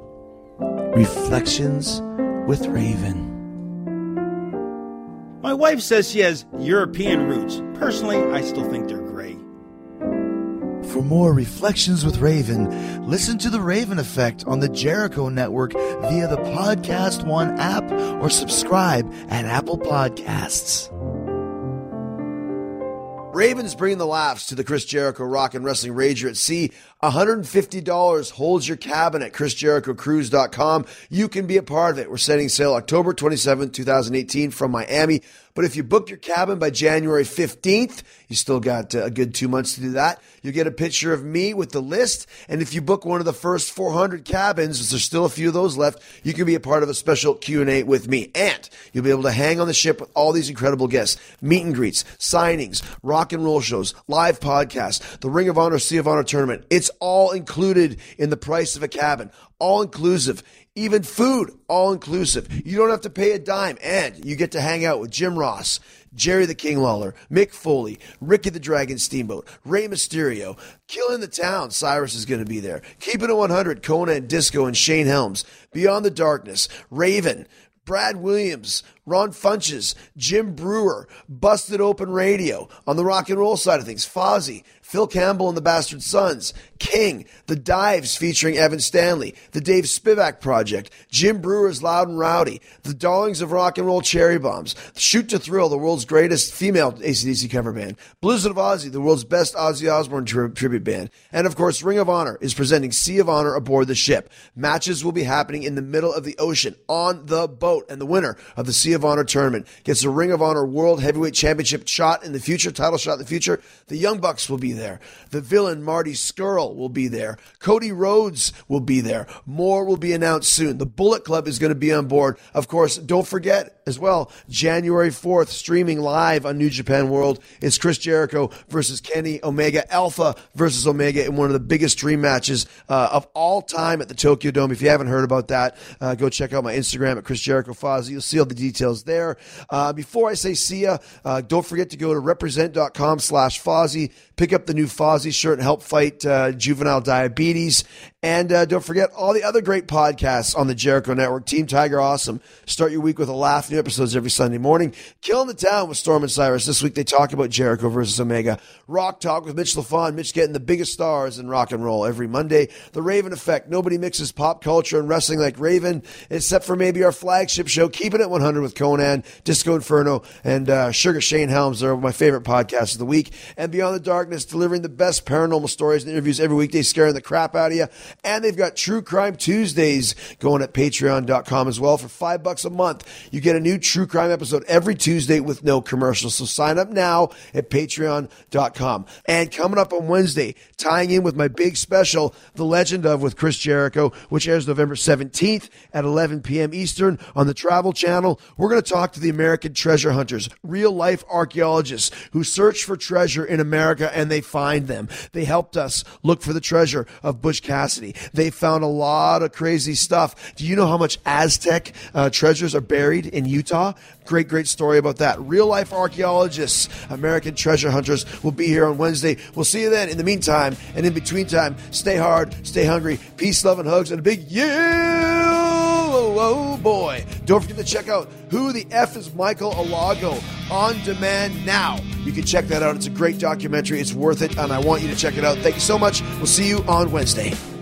Reflections with Raven. My wife says she has European roots. Personally, I still think they're gray. For more Reflections with Raven, listen to The Raven Effect on the Jericho Network via the Podcast One app or subscribe at Apple Podcasts. Ravens bringing the laughs to the Chris Jericho Rock and Wrestling Rager at Sea. one hundred fifty dollars holds your cabin at chris jericho cruise dot com. You can be a part of it. We're setting sail October twenty-seventh, twenty eighteen from Miami. But if you book your cabin by January fifteenth, you still got uh, a good two months to do that. You'll get a picture of me with the list. And if you book one of the first four hundred cabins, there's still a few of those left, you can be a part of a special Q and A with me. And you'll be able to hang on the ship with all these incredible guests, meet and greets, signings, rock and roll shows, live podcasts, the Ring of Honor, Sea of Honor tournament. It's all included in the price of a cabin. All inclusive. Even food, all inclusive. You don't have to pay a dime, and you get to hang out with Jim Ross, Jerry the King Lawler, Mick Foley, Ricky the Dragon Steamboat, Rey Mysterio, Killing the Town. Cyrus is going to be there. Keeping It one hundred, Conan Disco and Shane Helms. Beyond the Darkness, Raven, Brad Williams, Ron Funches, Jim Brewer, Busted Open Radio. On the rock and roll side of things, Fozzy, Phil Campbell and the Bastard Sons, King, The Dives featuring Evan Stanley, The Dave Spivak Project, Jim Brewer's Loud and Rowdy, The Darlings of Rock and Roll Cherry Bombs, Shoot to Thrill, the world's greatest female A C D C cover band, Blizzard of Ozzy, the world's best Ozzy Osbourne tri- tribute band, and of course Ring of Honor is presenting Sea of Honor aboard the ship. Matches will be happening in the middle of the ocean on the boat, and the winner of the Sea of Honor tournament. Gets a Ring of Honor World Heavyweight Championship shot in the future, title shot in the future. The Young Bucks will be there. The villain Marty Scurll will be there. Cody Rhodes will be there. More will be announced soon. The Bullet Club is going to be on board. Of course, don't forget as well, January fourth, streaming live on New Japan World, is Chris Jericho versus Kenny Omega, Alpha versus Omega in one of the biggest dream matches uh, of all time at the Tokyo Dome. If you haven't heard about that, uh, go check out my Instagram at Chris Jericho Fozzy. You'll see all the details there. Uh, before I say see ya, uh, don't forget to go to represent.com slash Fozzy. Pick up the new Fozzy shirt and help fight uh, juvenile diabetes. And uh, don't forget all the other great podcasts on the Jericho Network. Team Tiger Awesome. Start your week with a laugh. New episodes every Sunday morning. Killing the Town with Storm and Cyrus. This week they talk about Jericho versus Omega. Rock Talk with Mitch LaFon. Mitch getting the biggest stars in rock and roll every Monday. The Raven Effect. Nobody mixes pop culture and wrestling like Raven, except for maybe our flagship show, Keeping It one hundred with Conan, Disco Inferno, and uh, Sugar Shane Helms. They're my favorite podcasts of the week. And Beyond the Darkness, delivering the best paranormal stories and interviews every weekday, scaring the crap out of you. And they've got True Crime Tuesdays going at patreon dot com as well. For five bucks a month, you get a new True Crime episode every Tuesday with no commercials. So sign up now at patreon dot com. And coming up on Wednesday, tying in with my big special, The Legend of with Chris Jericho, which airs November seventeenth at eleven p.m. Eastern on the Travel Channel, we're going to talk to the American treasure hunters, real-life archaeologists who search for treasure in America and they find them. They helped us look for the treasure of Butch Cassidy. They found a lot of crazy stuff. Do you know how much Aztec uh, treasures are buried in Utah? Great, great story about that. Real-life archaeologists, American treasure hunters, will be here on Wednesday. We'll see you then. In the meantime, and in between time, stay hard, stay hungry, peace, love, and hugs, and a big yeah! Oh, boy. Don't forget to check out Who the F is Michael Alago on demand now. You can check that out. It's a great documentary. It's worth it, and I want you to check it out. Thank you so much. We'll see you on Wednesday.